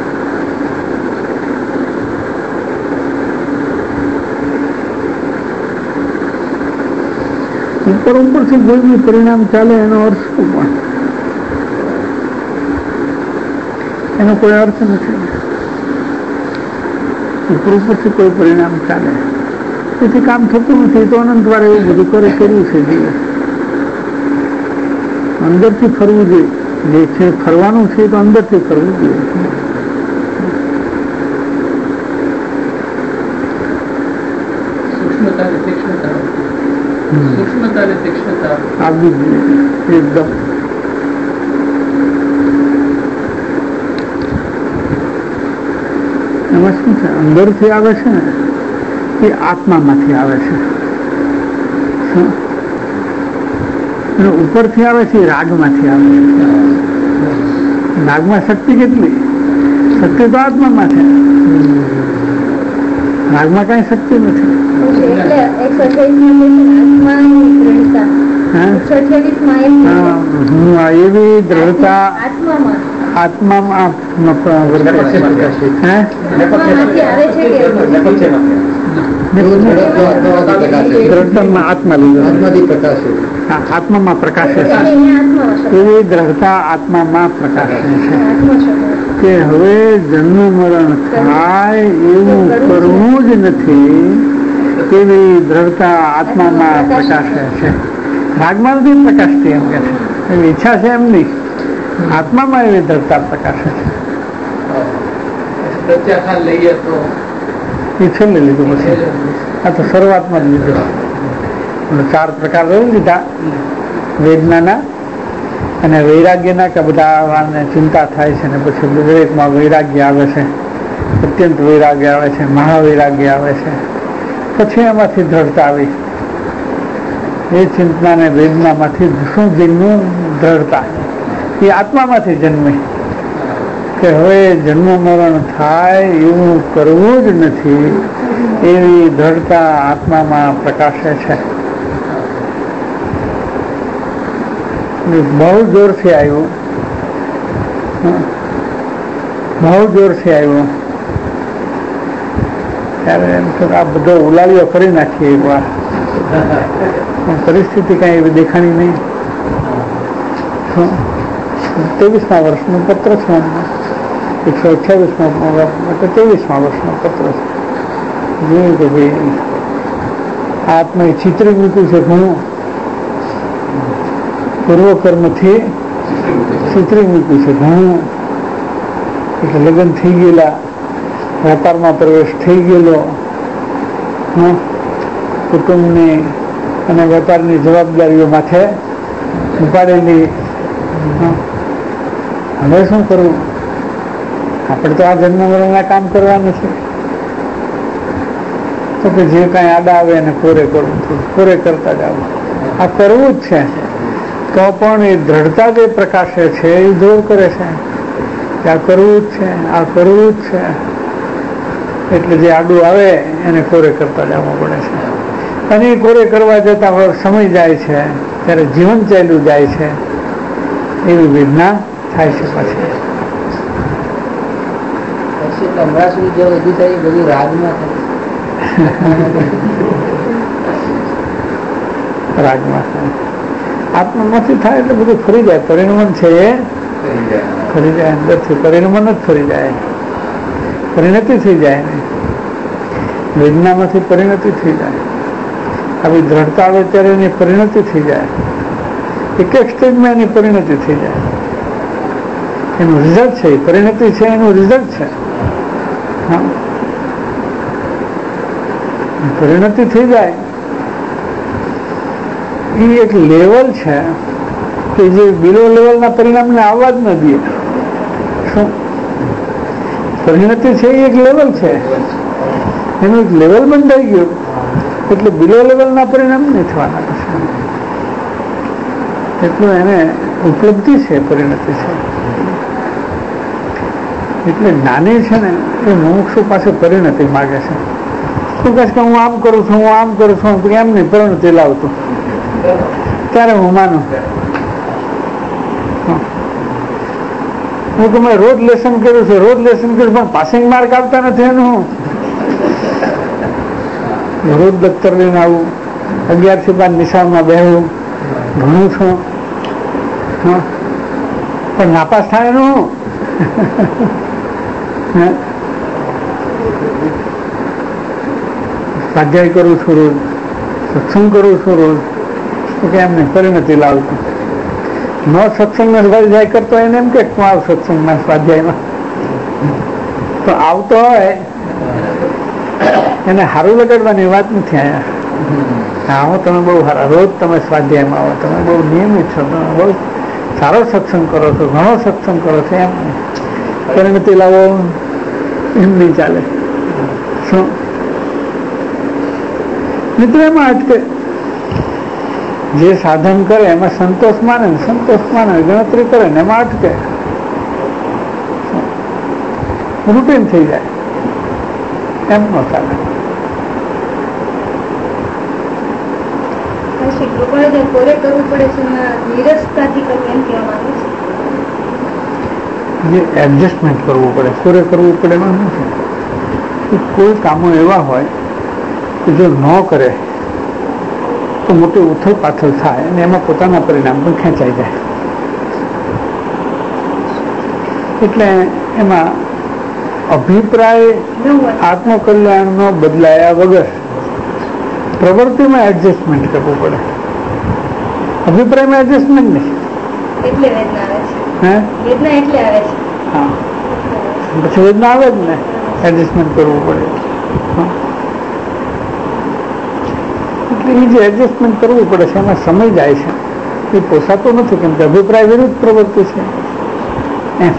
[SPEAKER 2] ઉપર ઉપરથી કોઈ બી પરિણામ ચાલે એનો અર્થ શું, પણ એનો કોઈ અર્થ નથી. ઉપર ઉપરથી કોઈ પરિણામ ચાલે તેથી કામ થતું નથી. તો અનંતવાર એવું બધું કરે કર્યું છે જીવે. અંદરથી ફરવું જોઈએ, જે છે ફરવાનું છે તો અંદરથી ફરવું જોઈએ. આવી જ એકદમ એમાં શું છે, અંદરથી આવે છે ને એ આત્મામાંથી આવે છે, અને ઉપરથી આવે છે એ રાગમાંથી આવે છે. રાગમાં શક્તિ કેટલી, શક્તિ તો આત્મામાં છે, રાગમાં કઈ શક્તિ નથી. હું એવી દ્રઢતા આત્મામાં આત્મા લીધો, આત્મામાં પ્રકાશે છે. એવી દ્રઢતા આત્મામાં પ્રકાશે છે કે હવે જન્મ મરણ થાય એવું કરવું જ નથી. એવી દ્રઢતા આત્મામાં પ્રકાશે છે. ભાગમાં નથી પ્રકાશતી એમ કે છે, એવી ઈચ્છા છે એમ નહીં, આત્મામાં એવી દ્રઢતા પ્રકાશે છે. લઈએ તો એ છેલ્લે લીધું પછી, આ તો શરૂઆતમાં જ લીધું. ચાર પ્રકાર લઈ લીધા વેદનાના અને વૈરાગ્યના, કે બધા ચિંતા થાય છે ને પછી દરેકમાં વૈરાગ્ય આવે છે, અત્યંત વૈરાગ્ય આવે છે, મહાવૈરાગ્ય આવે છે. પછી એમાંથી દ્રઢતા આવી, એ ચિંતા ને વેદનામાંથી શું જન્મ્યું? દ્રઢતા. એ આત્મામાંથી જન્મે કે હવે જન્મ મરણ થાય એવું કરવું જ નથી. એવી દ્રઢતા આત્મામાં પ્રકાશે છે. બહુ જોરથી આવ્યું, બહુ જોરથી આવ્યું ત્યારે એમ તો આ બધો ઉલાળીઓ કરી નાખીએ એક વાર. પરિસ્થિતિ કઈ એવી દેખાણી નહીં. ત્રેવીસમા વર્ષનું પત્ર છે, એકસો અઠ્યાવીસમાં ત્રેવીસમા વર્ષનું પત્ર છે. જોયું કે ભાઈ આત્માએ ચિત્રી મૂક્યું છે ઘણું, પૂર્વકર્મથી ચિત્રી મૂક્યું છે ઘણું. એટલે લગ્ન થઈ ગયેલા, વેપારમાં પ્રવેશ થઈ ગયેલો, કુટુંબની અને વેપારની જવાબદારીઓ માથે ઉપાડેલી. હવે શું કરવું? આપણે તો આ જન્મ મરણના કામ કરવાનું છે. તો કે જે કાંઈ આડા આવે એને કોરે કરવું, કોરે કરતા જ આવું. આ કરવું જ છે. તો પણ એ દ્રઢતા જે પ્રકાશે છે એ જોર કરે છે કે આ કરવું જ છે, આ કરવું જ છે. એટલે જે આડું આવે એને કોરે કરતા જવું પડે છે. અને એ કોરે કરવા જતા સમય જાય છે ત્યારે જીવન ચાલ્યું જાય છે, એવી વેદના થાય છે. પછી
[SPEAKER 6] હમણાં સુધી જે વધુ થાય બધી રાગમાં
[SPEAKER 2] રાગમાં થાય. આત્મામાંથી થાય એટલે બધું ફરી જાય. પરિણમન છે એ ફરી જાય, અંદરથી પરિણમન જ ફરી જાય, પરિણતિ થઈ જાય ને. વેદનામાંથી પરિણતિ થઈ જાય. આવી દ્રઢતા આવે ત્યારે એની પરિણતિ થઈ જાય. એક એક સ્ટેજમાં એની પરિણતિ થઈ જાય. એનું રિઝલ્ટ છે, પરિણતિ છે એનું રિઝલ્ટ છે. હા, પરિણતિ થઈ જાય એ એક લેવલ છે કે જે બિલો લેવલના પરિણામને આવવા જ ન દે. શું પરિણતિ છે એ એક લેવલ છે, એનું એક લેવલ બંધાઈ ગયું એટલે બિલો લેવલના પરિણામ નહીં થવાના. એટલું એને ઉપલબ્ધિ છે, પરિણતિ છે. એટલે જ્ઞાની છે ને એ મુમુક્ષુ પાસે પરિણતિ માગે છે. શું કહે છે કે હું આમ કરું છું, હું આમ કરું છું, એમ નહીં પરિણતિ લાવતું ત્યારે હું માનું. હું તમે રોજ લેસન કર્યું છે, રોજ લેસન કર્યું પણ પાસિંગ માર્ક આવતા નથી. એનું રોજ દફતર લઈને આવું, અગિયાર થી બાર નિશાળમાં બેહવું, ભણું છું પણ નાપાસ થાય એનું. સ્વાધ્યાય કરું છું રોજ, સત્સંગ કરું છું રોજ, તો કે એમને પરિણતિ લાવતું. ન સત્સંગનો સ્વાધ્યાય કરતો એને એમ કે હું આવ સત્સંગના સ્વાધ્યાયમાં તો આવતો હોય એને સારું લગાડવાની વાત નથી. અહીંયા આવો તમે બહુ સારા, રોજ તમે સ્વાધ્યાયમાં આવો, તમે બહુ નિયમિત છો, તમે બહુ સારો સત્સંગ કરો છો, ઘણો સત્સંગ કરો છો, એમ પરિણતિ લાવો એમ નહીં ચાલે. શું મિત્ર એમાં અટકે. જે સાધન કરે એમાં સંતોષ માને, સંતોષ માને ગણતરી કરે ને એમાં અટકે, રૂટીન થઈ જાય. એમ ન ચાલે. જે એડજસ્ટમેન્ટ કરવું પડે, પૂરે કરવું પડે એમાં નથી. કોઈ કામો એવા હોય કે જો ન કરે તો મોટી ઉથલ પાથલ થાય અને એમાં પોતાના પરિણામ પણ ખેંચાઈ જાય. એટલે એમાં અભિપ્રાય આત્મકલ્યાણનો બદલાયા વગર પ્રવૃત્તિમાં એડજસ્ટમેન્ટ કરવું પડે. અભિપ્રાયમાં એડજસ્ટમેન્ટ નહીં.
[SPEAKER 3] એટલે વેદના આવે છે.
[SPEAKER 2] હે
[SPEAKER 3] વેદના એટલે આવે છે.
[SPEAKER 2] હા, પછી વેદના આવે જ ને, એડજસ્ટમેન્ટ કરવું પડે. એટલે એ જે એડજસ્ટમેન્ટ કરવું પડે છે એમાં સમય જાય છે, એ પોસાતો નથી, કેમ કે અભિપ્રાય વિરુદ્ધ પ્રવૃત્તિ છે. એમ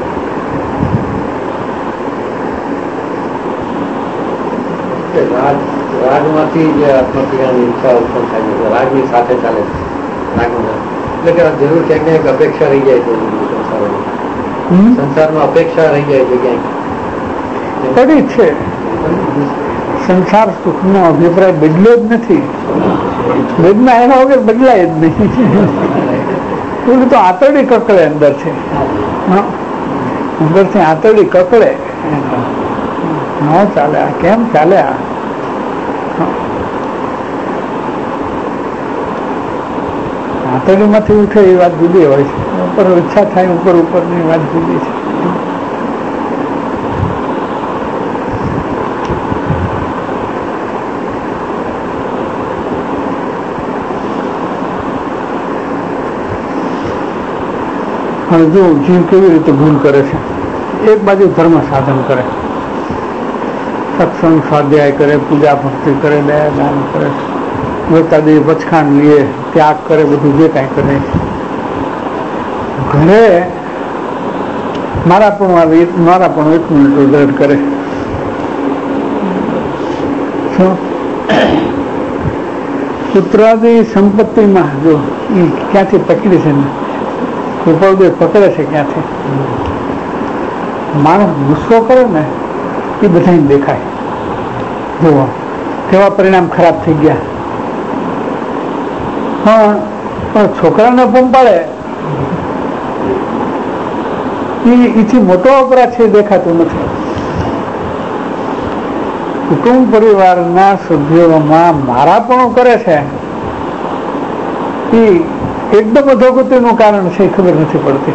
[SPEAKER 6] રાગમાંથી જે આત્મક્રિયાની ઈચ્છા ઉત્પન્ન થાય છે, રાગની સાથે ચાલે છે. રાગમાં એટલે કે જરૂર ક્યાંક ક્યાંક અપેક્ષા રહી જાય છે સંસારમાં. સંસારમાં અપેક્ષા રહી જાય છે ક્યાંક
[SPEAKER 2] પડી છે. સંસાર સુખનો અભિપ્રાય બદલ્યો જ નથી. વેદના એના વગર બદલાય જ નહીં. પૂરું તો આંતરડી કકડે અંદર છે, અંદરથી આંતરડી કકડે. ન ચાલે, આ કેમ ચાલે? આ આંતરડીમાંથી ઉઠે એ વાત જુદી હોય છે, ઉપર ઈચ્છા થાય ઉપર ઉપરની વાત જુદી છે. હવે જો જીવ કેવી રીતે ભૂલ કરે છે. એક બાજુ ધર્મ સાધન કરે, સત્સંગ સ્વાધ્યાય કરે, પૂજા ભક્તિ કરે, દયા દાન કરે, વૃત્તાદી પચખાંડ લે, ત્યાગ કરે, બધું જે કાંઈ કરે. ઘરે મારા પણ આવી મારા પણ એક મિનિટ દ્રઢ કરે. શું પુત્રાદી સંપત્તિમાં જો એ ક્યાંથી પકડી છે ને, કૃપાળદેવ પકડે છે ક્યાંથી? માણસ ગુસ્સો કરે ને એ બધાને દેખાય. જુઓ કેવા પરિણામ ખરાબ થઈ ગયા. હા, પણ છોકરાને પંપાડે એથી મોટો અપરાધ છે દેખાતું નથી. કુટુંબ પરિવારના સભ્યોમાં મારા પણ કરે છે એ એકદમ અધોગતિનું કારણ છે, ખબર નથી પડતી.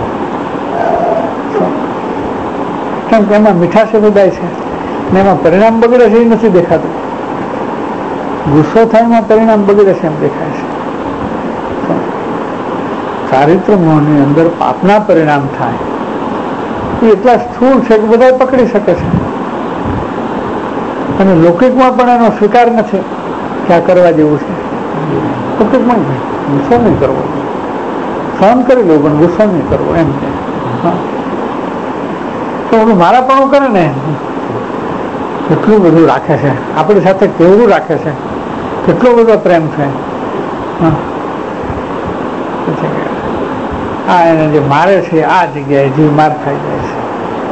[SPEAKER 2] કેમ કે એમાં મીઠાશ બધાય છે ને એમાં પરિણામ બગડે છે એ નથી દેખાતું. ગુસ્સો થાય એમાં પરિણામ બગડે છે એમ દેખાય છે. ચારિત્ર મોહની અંદર પાપના પરિણામ થાય એ એટલા સ્થૂળ છે કે બધા પકડી શકે છે, અને લૌકિકમાં પણ એનો સ્વીકાર નથી કે આ કરવા જેવું છે. લૌકિકમાં ગુસ્સો નહીં કરવો, સહન કરી લેવું પણ ગુસ્સો નહીં કરવો એમ કે. તો મારા પણ કરે ને કેટલું બધું રાખે છે, આપણી સાથે કેવું રાખે છે, કેટલો બધો પ્રેમ છે. આ એને જે મારે છે આ જગ્યાએ જીવ માર ખાઈ જાય છે.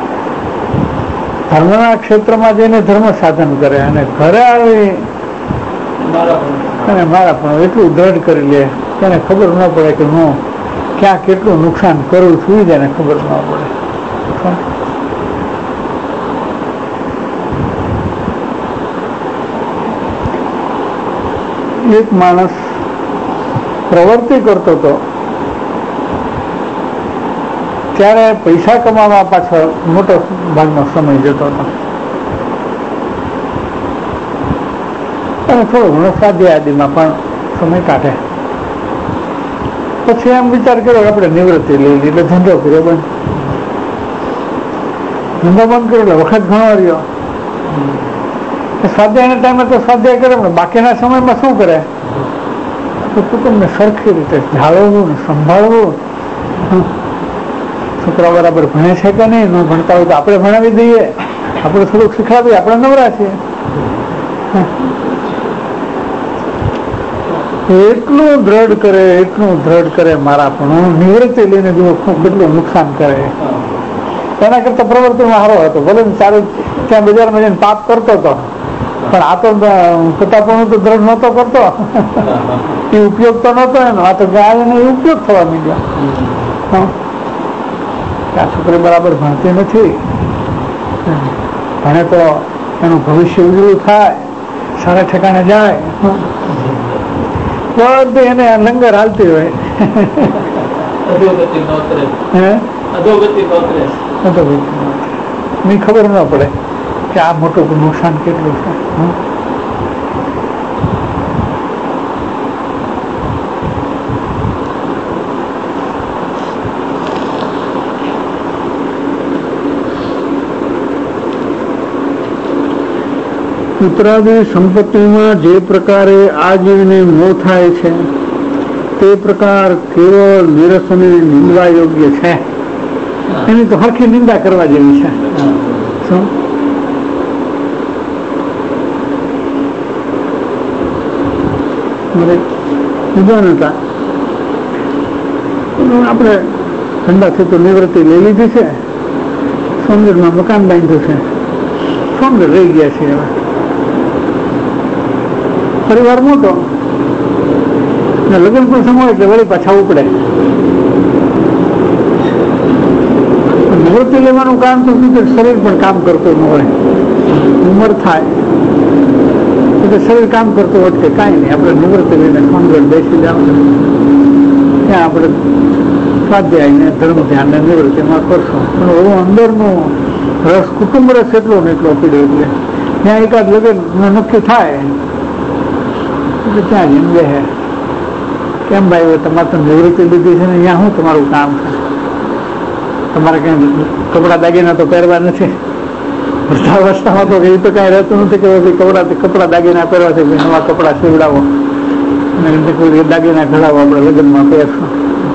[SPEAKER 2] ધર્મના ક્ષેત્રમાં જઈને ધર્મ સાધન કરે અને ઘરે આવી અને મારા પણ એટલું દ્રઢ કરી લે કે એને ખબર ન પડે કે હું ક્યાં કેટલું નુકસાન કરું છું, એને ખબર ન પડે. એક માણસ પ્રવૃત્તિ કરતો હતો ત્યારે પૈસા કમાવા પાછળ મોટો ભાગનો સમય જતો હતો, અને થોડો ઘણો સ્વાધ્યાય આદિમાં પણ સમય કાઢે. પછી એમ વિચાર કર્યો આપણે નિવૃત્તિ લઈ લીધી એટલે ધંધો કર્યો બંધ. ધંધો બંધ કર્યો એટલે વખત ઘણો રહ્યો. સ્વાધ્યાયના ટાઈમે તો સ્વાધ્યાય કરે પણ બાકીના સમયમાં શું કરે? કુટુંબને સરખી રીતે જાળવવું ને સંભાળવું. છોકરા બરાબર ભણે છે કે નહીં, ન ભણતા હોય તો આપણે ભણાવી દઈએ, આપણે થોડુંક શીખવાડીએ, આપણે નવરા છીએ. એટલું દ્રઢ કરે એટલું દ્રઢ કરે મારા પણ નિવૃત્તિ લઈને જુઓ કેટલું નુકસાન કરે. એના કરતા પ્રવૃત્તિમાં સારો હતો, ભલે સારું ત્યાં બજારમાં જઈને પાપ કરતો હતો પણ આ તો કટાપણું તો દ્રઢ નહોતો કરતો, એ ઉપયોગ તો નહોતો એનો. આ તો ગાય એને ઉપયોગ થવા માંડ્યો. આ છોકરી બરાબર ભણતી નથી, ભણે તો એનું ભવિષ્ય ઉજળું થાય, સારા ઠેકાણે જાય, બધું એને લંગર હાલતી હોય. ની ખબર ન પડે કે આ મોટું નુકસાન કેટલું છે. પુત્રાદી સંપત્તિમાં જે પ્રકારે આ જીવને મોહ થાય છે તે પ્રકાર કેવળ નિરસને નિંદવા યોગ્ય છે. એની તો હરખી નિંદા કરવા જેવી છે. શું વિદ્વાન હતા, આપણે ઠંડાથી તો નિવૃત્તિ લઈ લીધી છે, સોમગઢમાં મકાન બાંધ્યું છે, સોમગઢ રહી ગયા છે. એવા પરિવાર મોટો, લગ્ન પણ સમય એટલે વળી પાછા ઉપડે. નિવૃત્તિ લેવાનું કામ તો શરીર પણ કામ કરતું ન હોય, ઉંમર થાય એટલે શરીર કામ કરતું હોય કે કાંઈ નહીં, આપણે નિવૃત્તિ લઈને સોમગઢ બેસી જાવ, ત્યાં આપણે સ્વાધ્યાય ને ધર્મ ધ્યાન ને નિવૃત્તિમાં કરશું. પણ એવું અંદરનું રસ, કુટુંબ રસ એટલો ને એટલો પીડ્યો, એટલે ત્યાં એકાદ લગ્ન નક્કી થાય એટલે ત્યાં જઈને બે કેમ ભાઈ તમારે તો નિવૃત્તિ લીધી છે ને, અહીંયા શું તમારું કામ છે? તમારે કઈ કપડા દાગીના તો પહેરવા નથી, વૃદ્ધાવસ્થામાં તો એ તો કઈ રહેતું નથી કે કપડા કપડા દાગીના પહેરવા છે, નવા કપડા સીવડાવો અને કોઈ દાગીના ઘડાવો, આપણે લગ્નમાં પહેરશું.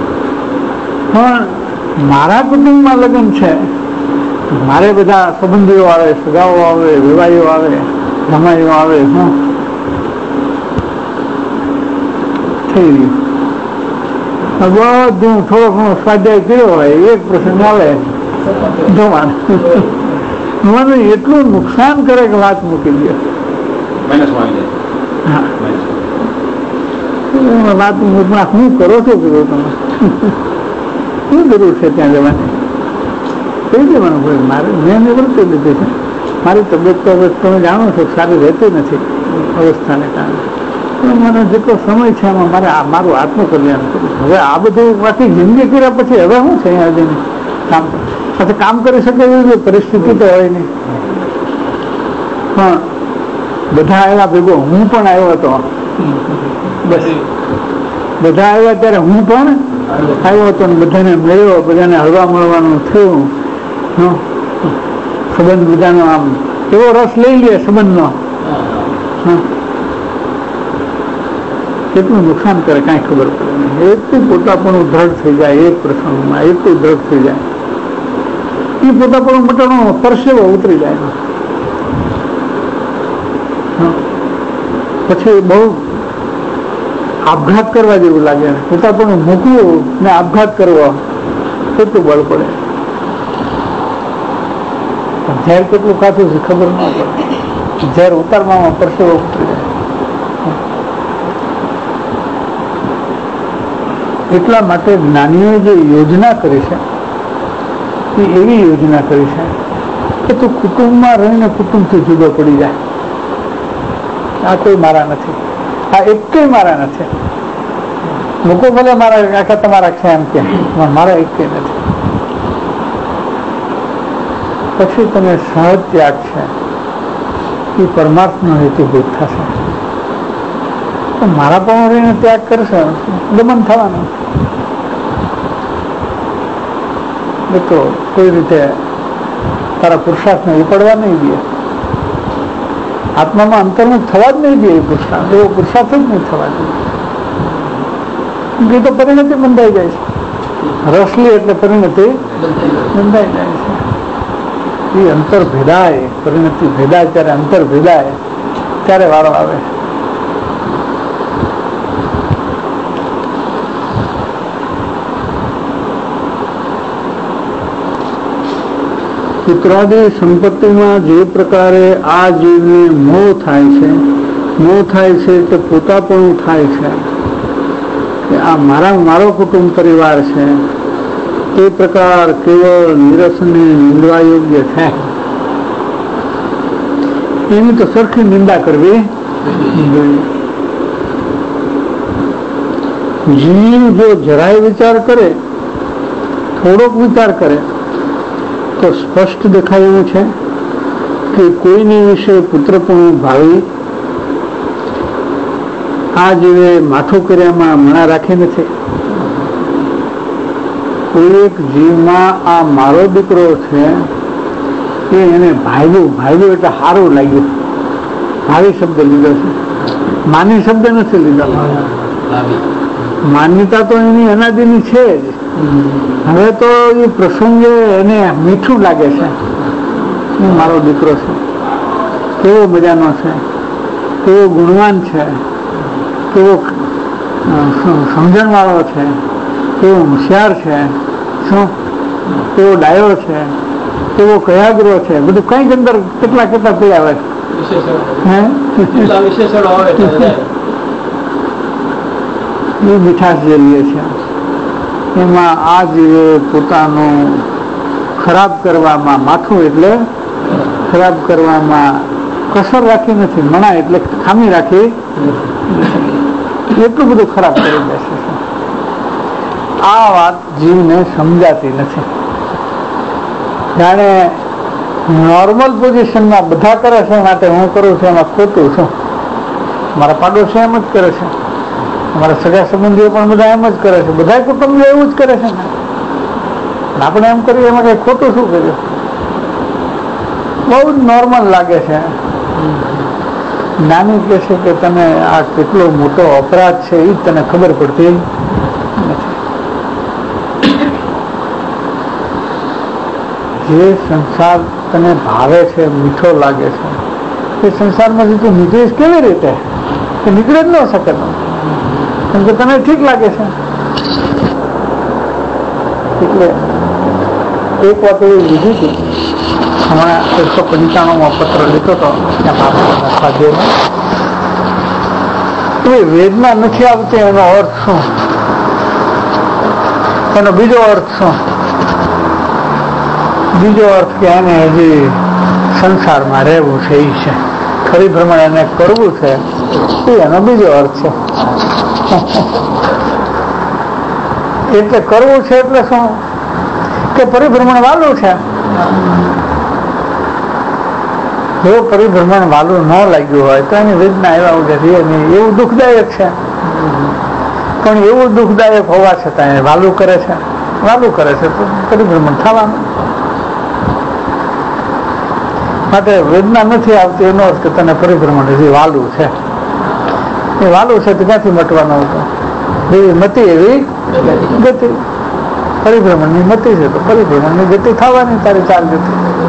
[SPEAKER 2] પણ મારા કુટુંબમાં લગ્ન છે, મારે બધા સંબંધીઓ આવે, સગાઓ આવે, વિવાહીઓ આવે, જમાઈઓ આવે, હું થઈ રહ્યું બધું થોડો ઘણો સ્વાધ્યાય કર્યો હોય, એક પ્રસંગ આવે જવાન મને એટલું નુકસાન કરે કે વાત મૂકી દે. વાત હું કરો છો કીધું તમે શું જરૂર છે ત્યાં જવાની? કહી દેવાનું ભાઈ મારે મેં નિવૃત્તિ લીધી છે, મારી તબિયત તો હવે તમે જાણો છો સારી રહેતી નથી અવસ્થાને કારણે, પણ મને જેટલો સમય છે એમાં મારે મારું આત્મકલ્યાણ કરવું. હવે આ બધું આખી જિંદગી કર્યા પછી હવે શું છે અહીંયા જઈને કામ સાથે કામ કરી શકે એવી પરિસ્થિતિ તો હોય નહીં. પણ બધા આવ્યા ભેગો હું પણ આવ્યો હતો, બસ બધા આવ્યા ત્યારે હું પણ આવ્યો હતો ને બધાને મળ્યો, બધાને હળવા મળવાનું થયું. સંબંધ બધાનો આમ એવો રસ લઈ લે સંબંધનો, કેટલું નુકસાન કરે કાંઈ ખબર પડે નહીં. એટલું પોતાપણું દ્રઢ થઈ જાય એક પ્રસંગમાં, એટલું દ્રઢ થઈ જાય એ પોતાપણું મટાણો પરસેવો ઉતરી જાય. પછી બહુ આપઘાત કરવા જેવું લાગે, પોતાપણું મૂકવું ને આપઘાત કરવો કેટલું બળ પડે. ઝેર કેટલું કાચું છે ખબર ન પડે, ઝેર ઉતારવામાં પરસેવો ઉતરી જાય. એટલા માટે જ્ઞાનીઓએ જે યોજના કરી છે એ એવી યોજના કરી છે કે તું કુટુંબમાં રહીને કુટુંબથી જુદો પડી જાય. આ કોઈ મારા નથી, આ એક કઈ મારા નથી. લોકો ભલે મારા આખા તમારા છે એમ કે મારા એક કઈ નથી. પછી તમે સહજ ત્યાગ છે એ પરમાર્થનો હેતુભૂત થશે. તો મારા પણ રહીને ત્યાગ કરશે દમન થવાનું. તો કોઈ રીતે તારા પુરુષાર્થને ઉપડવા નહીં દે, આત્મામાં અંતર્મુખ થવા જ નહીં દે. એ પુરુષાર્થ એવો પુરુષાર્થ જ નહીં થવા દે. એ તો પરિણતિ બંધાઈ જાય છે. રસ લે એટલે પરિણતિ બંધાઈ જાય છે. એ અંતર ભેદાય, પરિણતિ ભેદાય ત્યારે અંતર ભેદાય ત્યારે વારો આવે. પુત્રાદી સંપત્તિમાં જે પ્રકારે આ જીવને મોહ થાય છે, મોહ થાય છે કે પોતાપણું થાય છે કે આ મારા મારો કુટુંબ પરિવાર છે, એ પ્રકાર કેવળ નિરસને નિંદવા યોગ્ય છે. એની તો સરખી નિંદા કરવી જોઈએ. જીવ જો જરાય વિચાર કરે, થોડોક વિચાર કરે, તો સ્પષ્ટ દેખાય એવું છે કે કોઈને વિશે પુત્રપણું ભાવી આ જીવે માથું કર્યામાં મણા રાખી નથી. કોઈ એક જીવમાં આ મારો દીકરો છે એ એને ભાવ્યું ભાવ્યું એટલે સારું લાગ્યું, ભાવી શબ્દ લીધો છે, માની શબ્દ નથી લીધો. માન્યતા તો એની અનાદિની છે જ. હવે તો એ પ્રસંગે એને મીઠું લાગે છે, હું મારો દીકરો છે, કેવો મજાનો છે, કેવો ગુણવાન છે, કેવો સમજણ વાળો છે, કેવો હોશિયાર છે, શું કેવો ડાયો છે, કેવો કયાગ્રો છે, બધું કઈક અંદર કેટલા કેટલા પી આવે એ મીઠાશ જે લે છે એમાં આ જીવે પોતાનું ખરાબ કરવામાં, માથું એટલે ખરાબ કરવામાં કસર રાખી નથી, મણા એટલે ખામી રાખી, એટલું બધું ખરાબ કરી બેસે છે. આ વાત જીવને સમજાતી નથી. જાણે નોર્મલ પોઝિશનમાં બધા કરે છે માટે હું કરું છું એમાં ખોટું છું. મારા પાડોશી એમ જ કરે છે, અમારા સગા સંબંધીઓ પણ બધા એમ જ કરે છે, બધા કુટુંબીઓ એવું જ કરે છે ને આપણે એમ કરીએ એમાં કઈ ખોટું શું કર્યું? બહુ જ નોર્મલ લાગે છે. નાની કહે છે કે તને આ કેટલો મોટો અપરાધ છે એ તને ખબર પડતી નથી. જે સંસાર તને ભાવે છે, મીઠો લાગે છે, એ સંસારમાંથી તું નીકળીશ કેવી રીતે? કે નીકળી જ ન શકે, કેમ કે તને ઠીક લાગે છે. એટલે એક વાત એવી લીધી હતી, હમણાં એકસો પંચાણું માં પત્ર લીધો હતો એ વેદના નથી આવતી એનો અર્થ શું? એનો બીજો અર્થ શું? બીજો અર્થ કે એને હજી સંસારમાં રહેવું છે એ છે, પરિભ્રમણ એને કરવું છે એ એનો બીજો અર્થ છે. એટલે કરવું છે એટલે શું કે પરિભ્રમણ વાલું છે. જો પરિભ્રમણ વાલું ન લાગ્યું હોય તો એની વેદના એવા ઉઠે એવું દુઃખદાયક છે, પણ એવું દુઃખદાયક હોવા છતાં એ વાલું કરે છે, વાલું કરે છે તો પરિભ્રમણ થવાનું. માટે વેદના નથી આવતી એનો અર્થ કે તને પરિભ્રમણ હજી વાલું છે. એ વાલું છે તો ક્યાંથી મટવાનું હતું? એવી મતિ એવી ગતિ. પરિભ્રમણની મતિ છે તો પરિભ્રમણની ગતિ થવાની, તારી ચાલ ગતિ.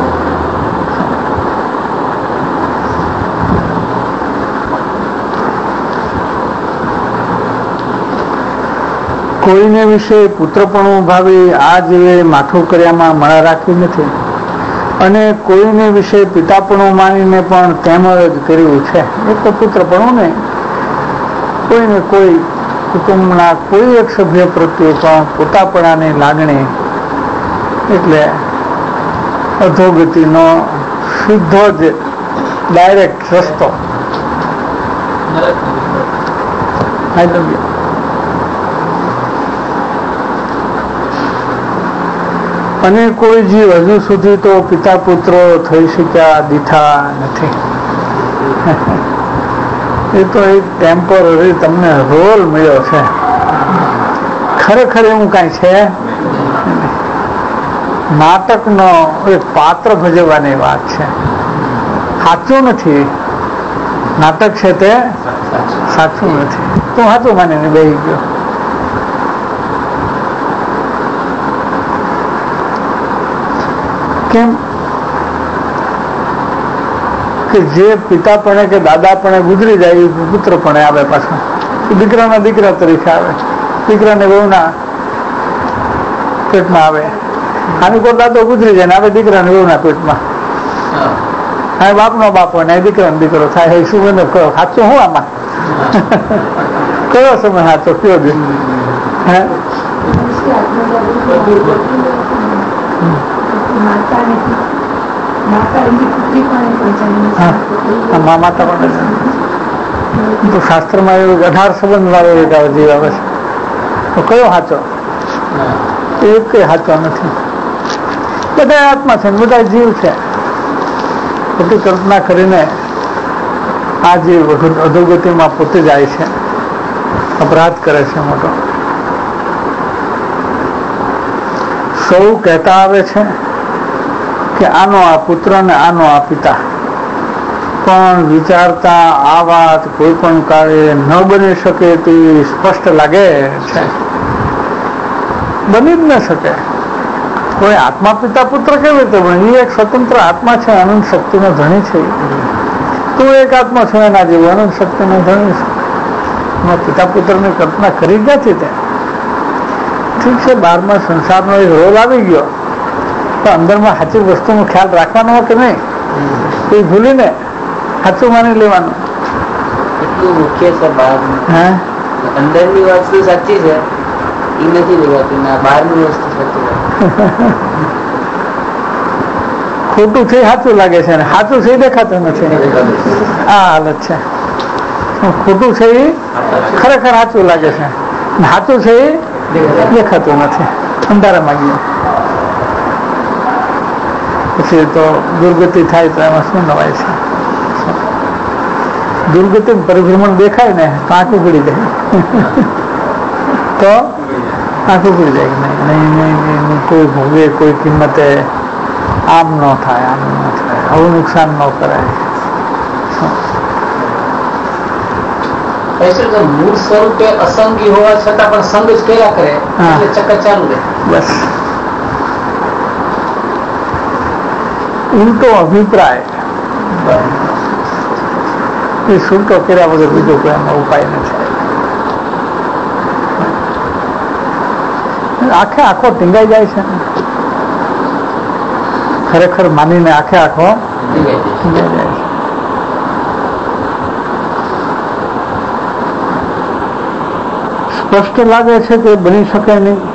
[SPEAKER 2] કોઈને વિશે પુત્રપણું ભાવી આ જીવે માથું કર્યામાં મણા રાખી નથી, અને કોઈને વિશે પિતાપણું માનીને પણ તેમ જ કર્યું છે. એક તો પુત્રપણું નહીં, કોઈને કોઈ કુટુંબના કોઈ એક સભ્ય પ્રત્યે પણ પોતાપણાની લાગણી એટલે અધોગતિનો સીધો જ ડાયરેક્ટ રસ્તો. અને કોઈ જીવ હજુ સુધી તો પિતા પુત્રો થઈ શક્યા દીઠા નથી. એ તો એક ટેમ્પરરી તમને રોલ મળ્યો છે, ખરેખર એવું કઈ છે. નાટકનો એક પાત્ર ભજવવાની વાત છે, સાચું નથી. નાટક છે તે સાચું નથી. તું સાચું માનીને બેસી ગયો. કેમ કે જે પિતાપણે કે દાદાપણે ગુજરી જાય એ પુત્રપણે આવે પાછું. દીકરાના દીકરા તરીકે આવે, દીકરાને વહુના પેટમાં આવે. આની કોઈ દાદો ગુજરી જાય ને આવે દીકરાને વહુના પેટમાં. હા, બાપનો બાપ હોય ને દીકરાનો દીકરો થાય. શું મને સાચું હું આમાં કયો સમય સાચો કયો દે? હે
[SPEAKER 3] પછી માતા નથી માતા એમની પુત્રી પણ
[SPEAKER 2] મા માતા પણ તો શાસ્ત્રમાં એવું અઢાર સંબંધ વાળો એક આવે જીવ આવે છે તો કયો સાચો? એક કઈ સાચો નથી. બધા આત્મા છે, બધા જીવ છે. ખોટી કલ્પના કરીને આ જીવ અધોગતિમાં પોતે જાય છે, અપરાધ કરે છે મોટો. સૌ કહેતા આવે છે કે આનો આ પુત્ર ને આનો આ પિતા, પણ વિચારતા આ વાત કોઈ પણ કાળે ન બની શકે તેવી સ્પષ્ટ લાગે છે. બની જ ન શકે. કોઈ આત્મા પિતા પુત્ર કેવી રીતે બને? એ એક સ્વતંત્ર આત્મા છે, અનંત શક્તિનો ધણી છે. તું એક આત્મા છો એના જેવું અનંત શક્તિનો ધણી છે. પિતા પુત્રની કલ્પના કરી જ નથી તે. ઠીક છે, બહારમાં સંસારનો એક રોલ આવી ગયો, તો અંદરમાં સાચી વસ્તુનો ખ્યાલ રાખવાનો કે નહીં એ ભૂલીને સાચું માની લેવાનું.
[SPEAKER 7] એટલું મુખ્ય છે બહાર. હા, અંદરની વસ્તુ સાચી છે એ નથી દેખાતી, ના બહારની વસ્તુ સાચી.
[SPEAKER 2] ખોટું છે સાચું લાગે છે ને સાચું છે દેખાતું નથી. આ હાલત છે. ખોટું છે એ ખરેખર સાચું લાગે છે, સાચું છે એ દેખાતું નથી. અંધારામાં ગયું પછી તો દુર્ગતિ થાય તો એમાં શું નવાય છે? દુર્ગતિ પરિભ્રમણ દેખાય ને તો આંખું પડી જાય. તો આંખું પડી જાય નહીં નહીં નહીં કોઈ ભોગે કોઈ કિંમતે આમ ન થાય, આમ ન થાય, આવું નુકસાન ન કરાય.
[SPEAKER 5] મૂળ સ્વરૂપે અસંગી હોવા છતાં પણ સંગ જ કર્યા કરે એટલે ચક્કર ચાલુ રહે.
[SPEAKER 2] બસ ઉલટો અભિપ્રાય એ છૂટો કર્યા વગર બીજો કોઈ એમાં ઉપાય નથી. આખે આખો ટીંગાઈ જાય છે, ખરેખર માનીને આખે આખો ટીંગાઈ જાય છે. સ્પષ્ટ લાગે છે કે બની શકે નહીં,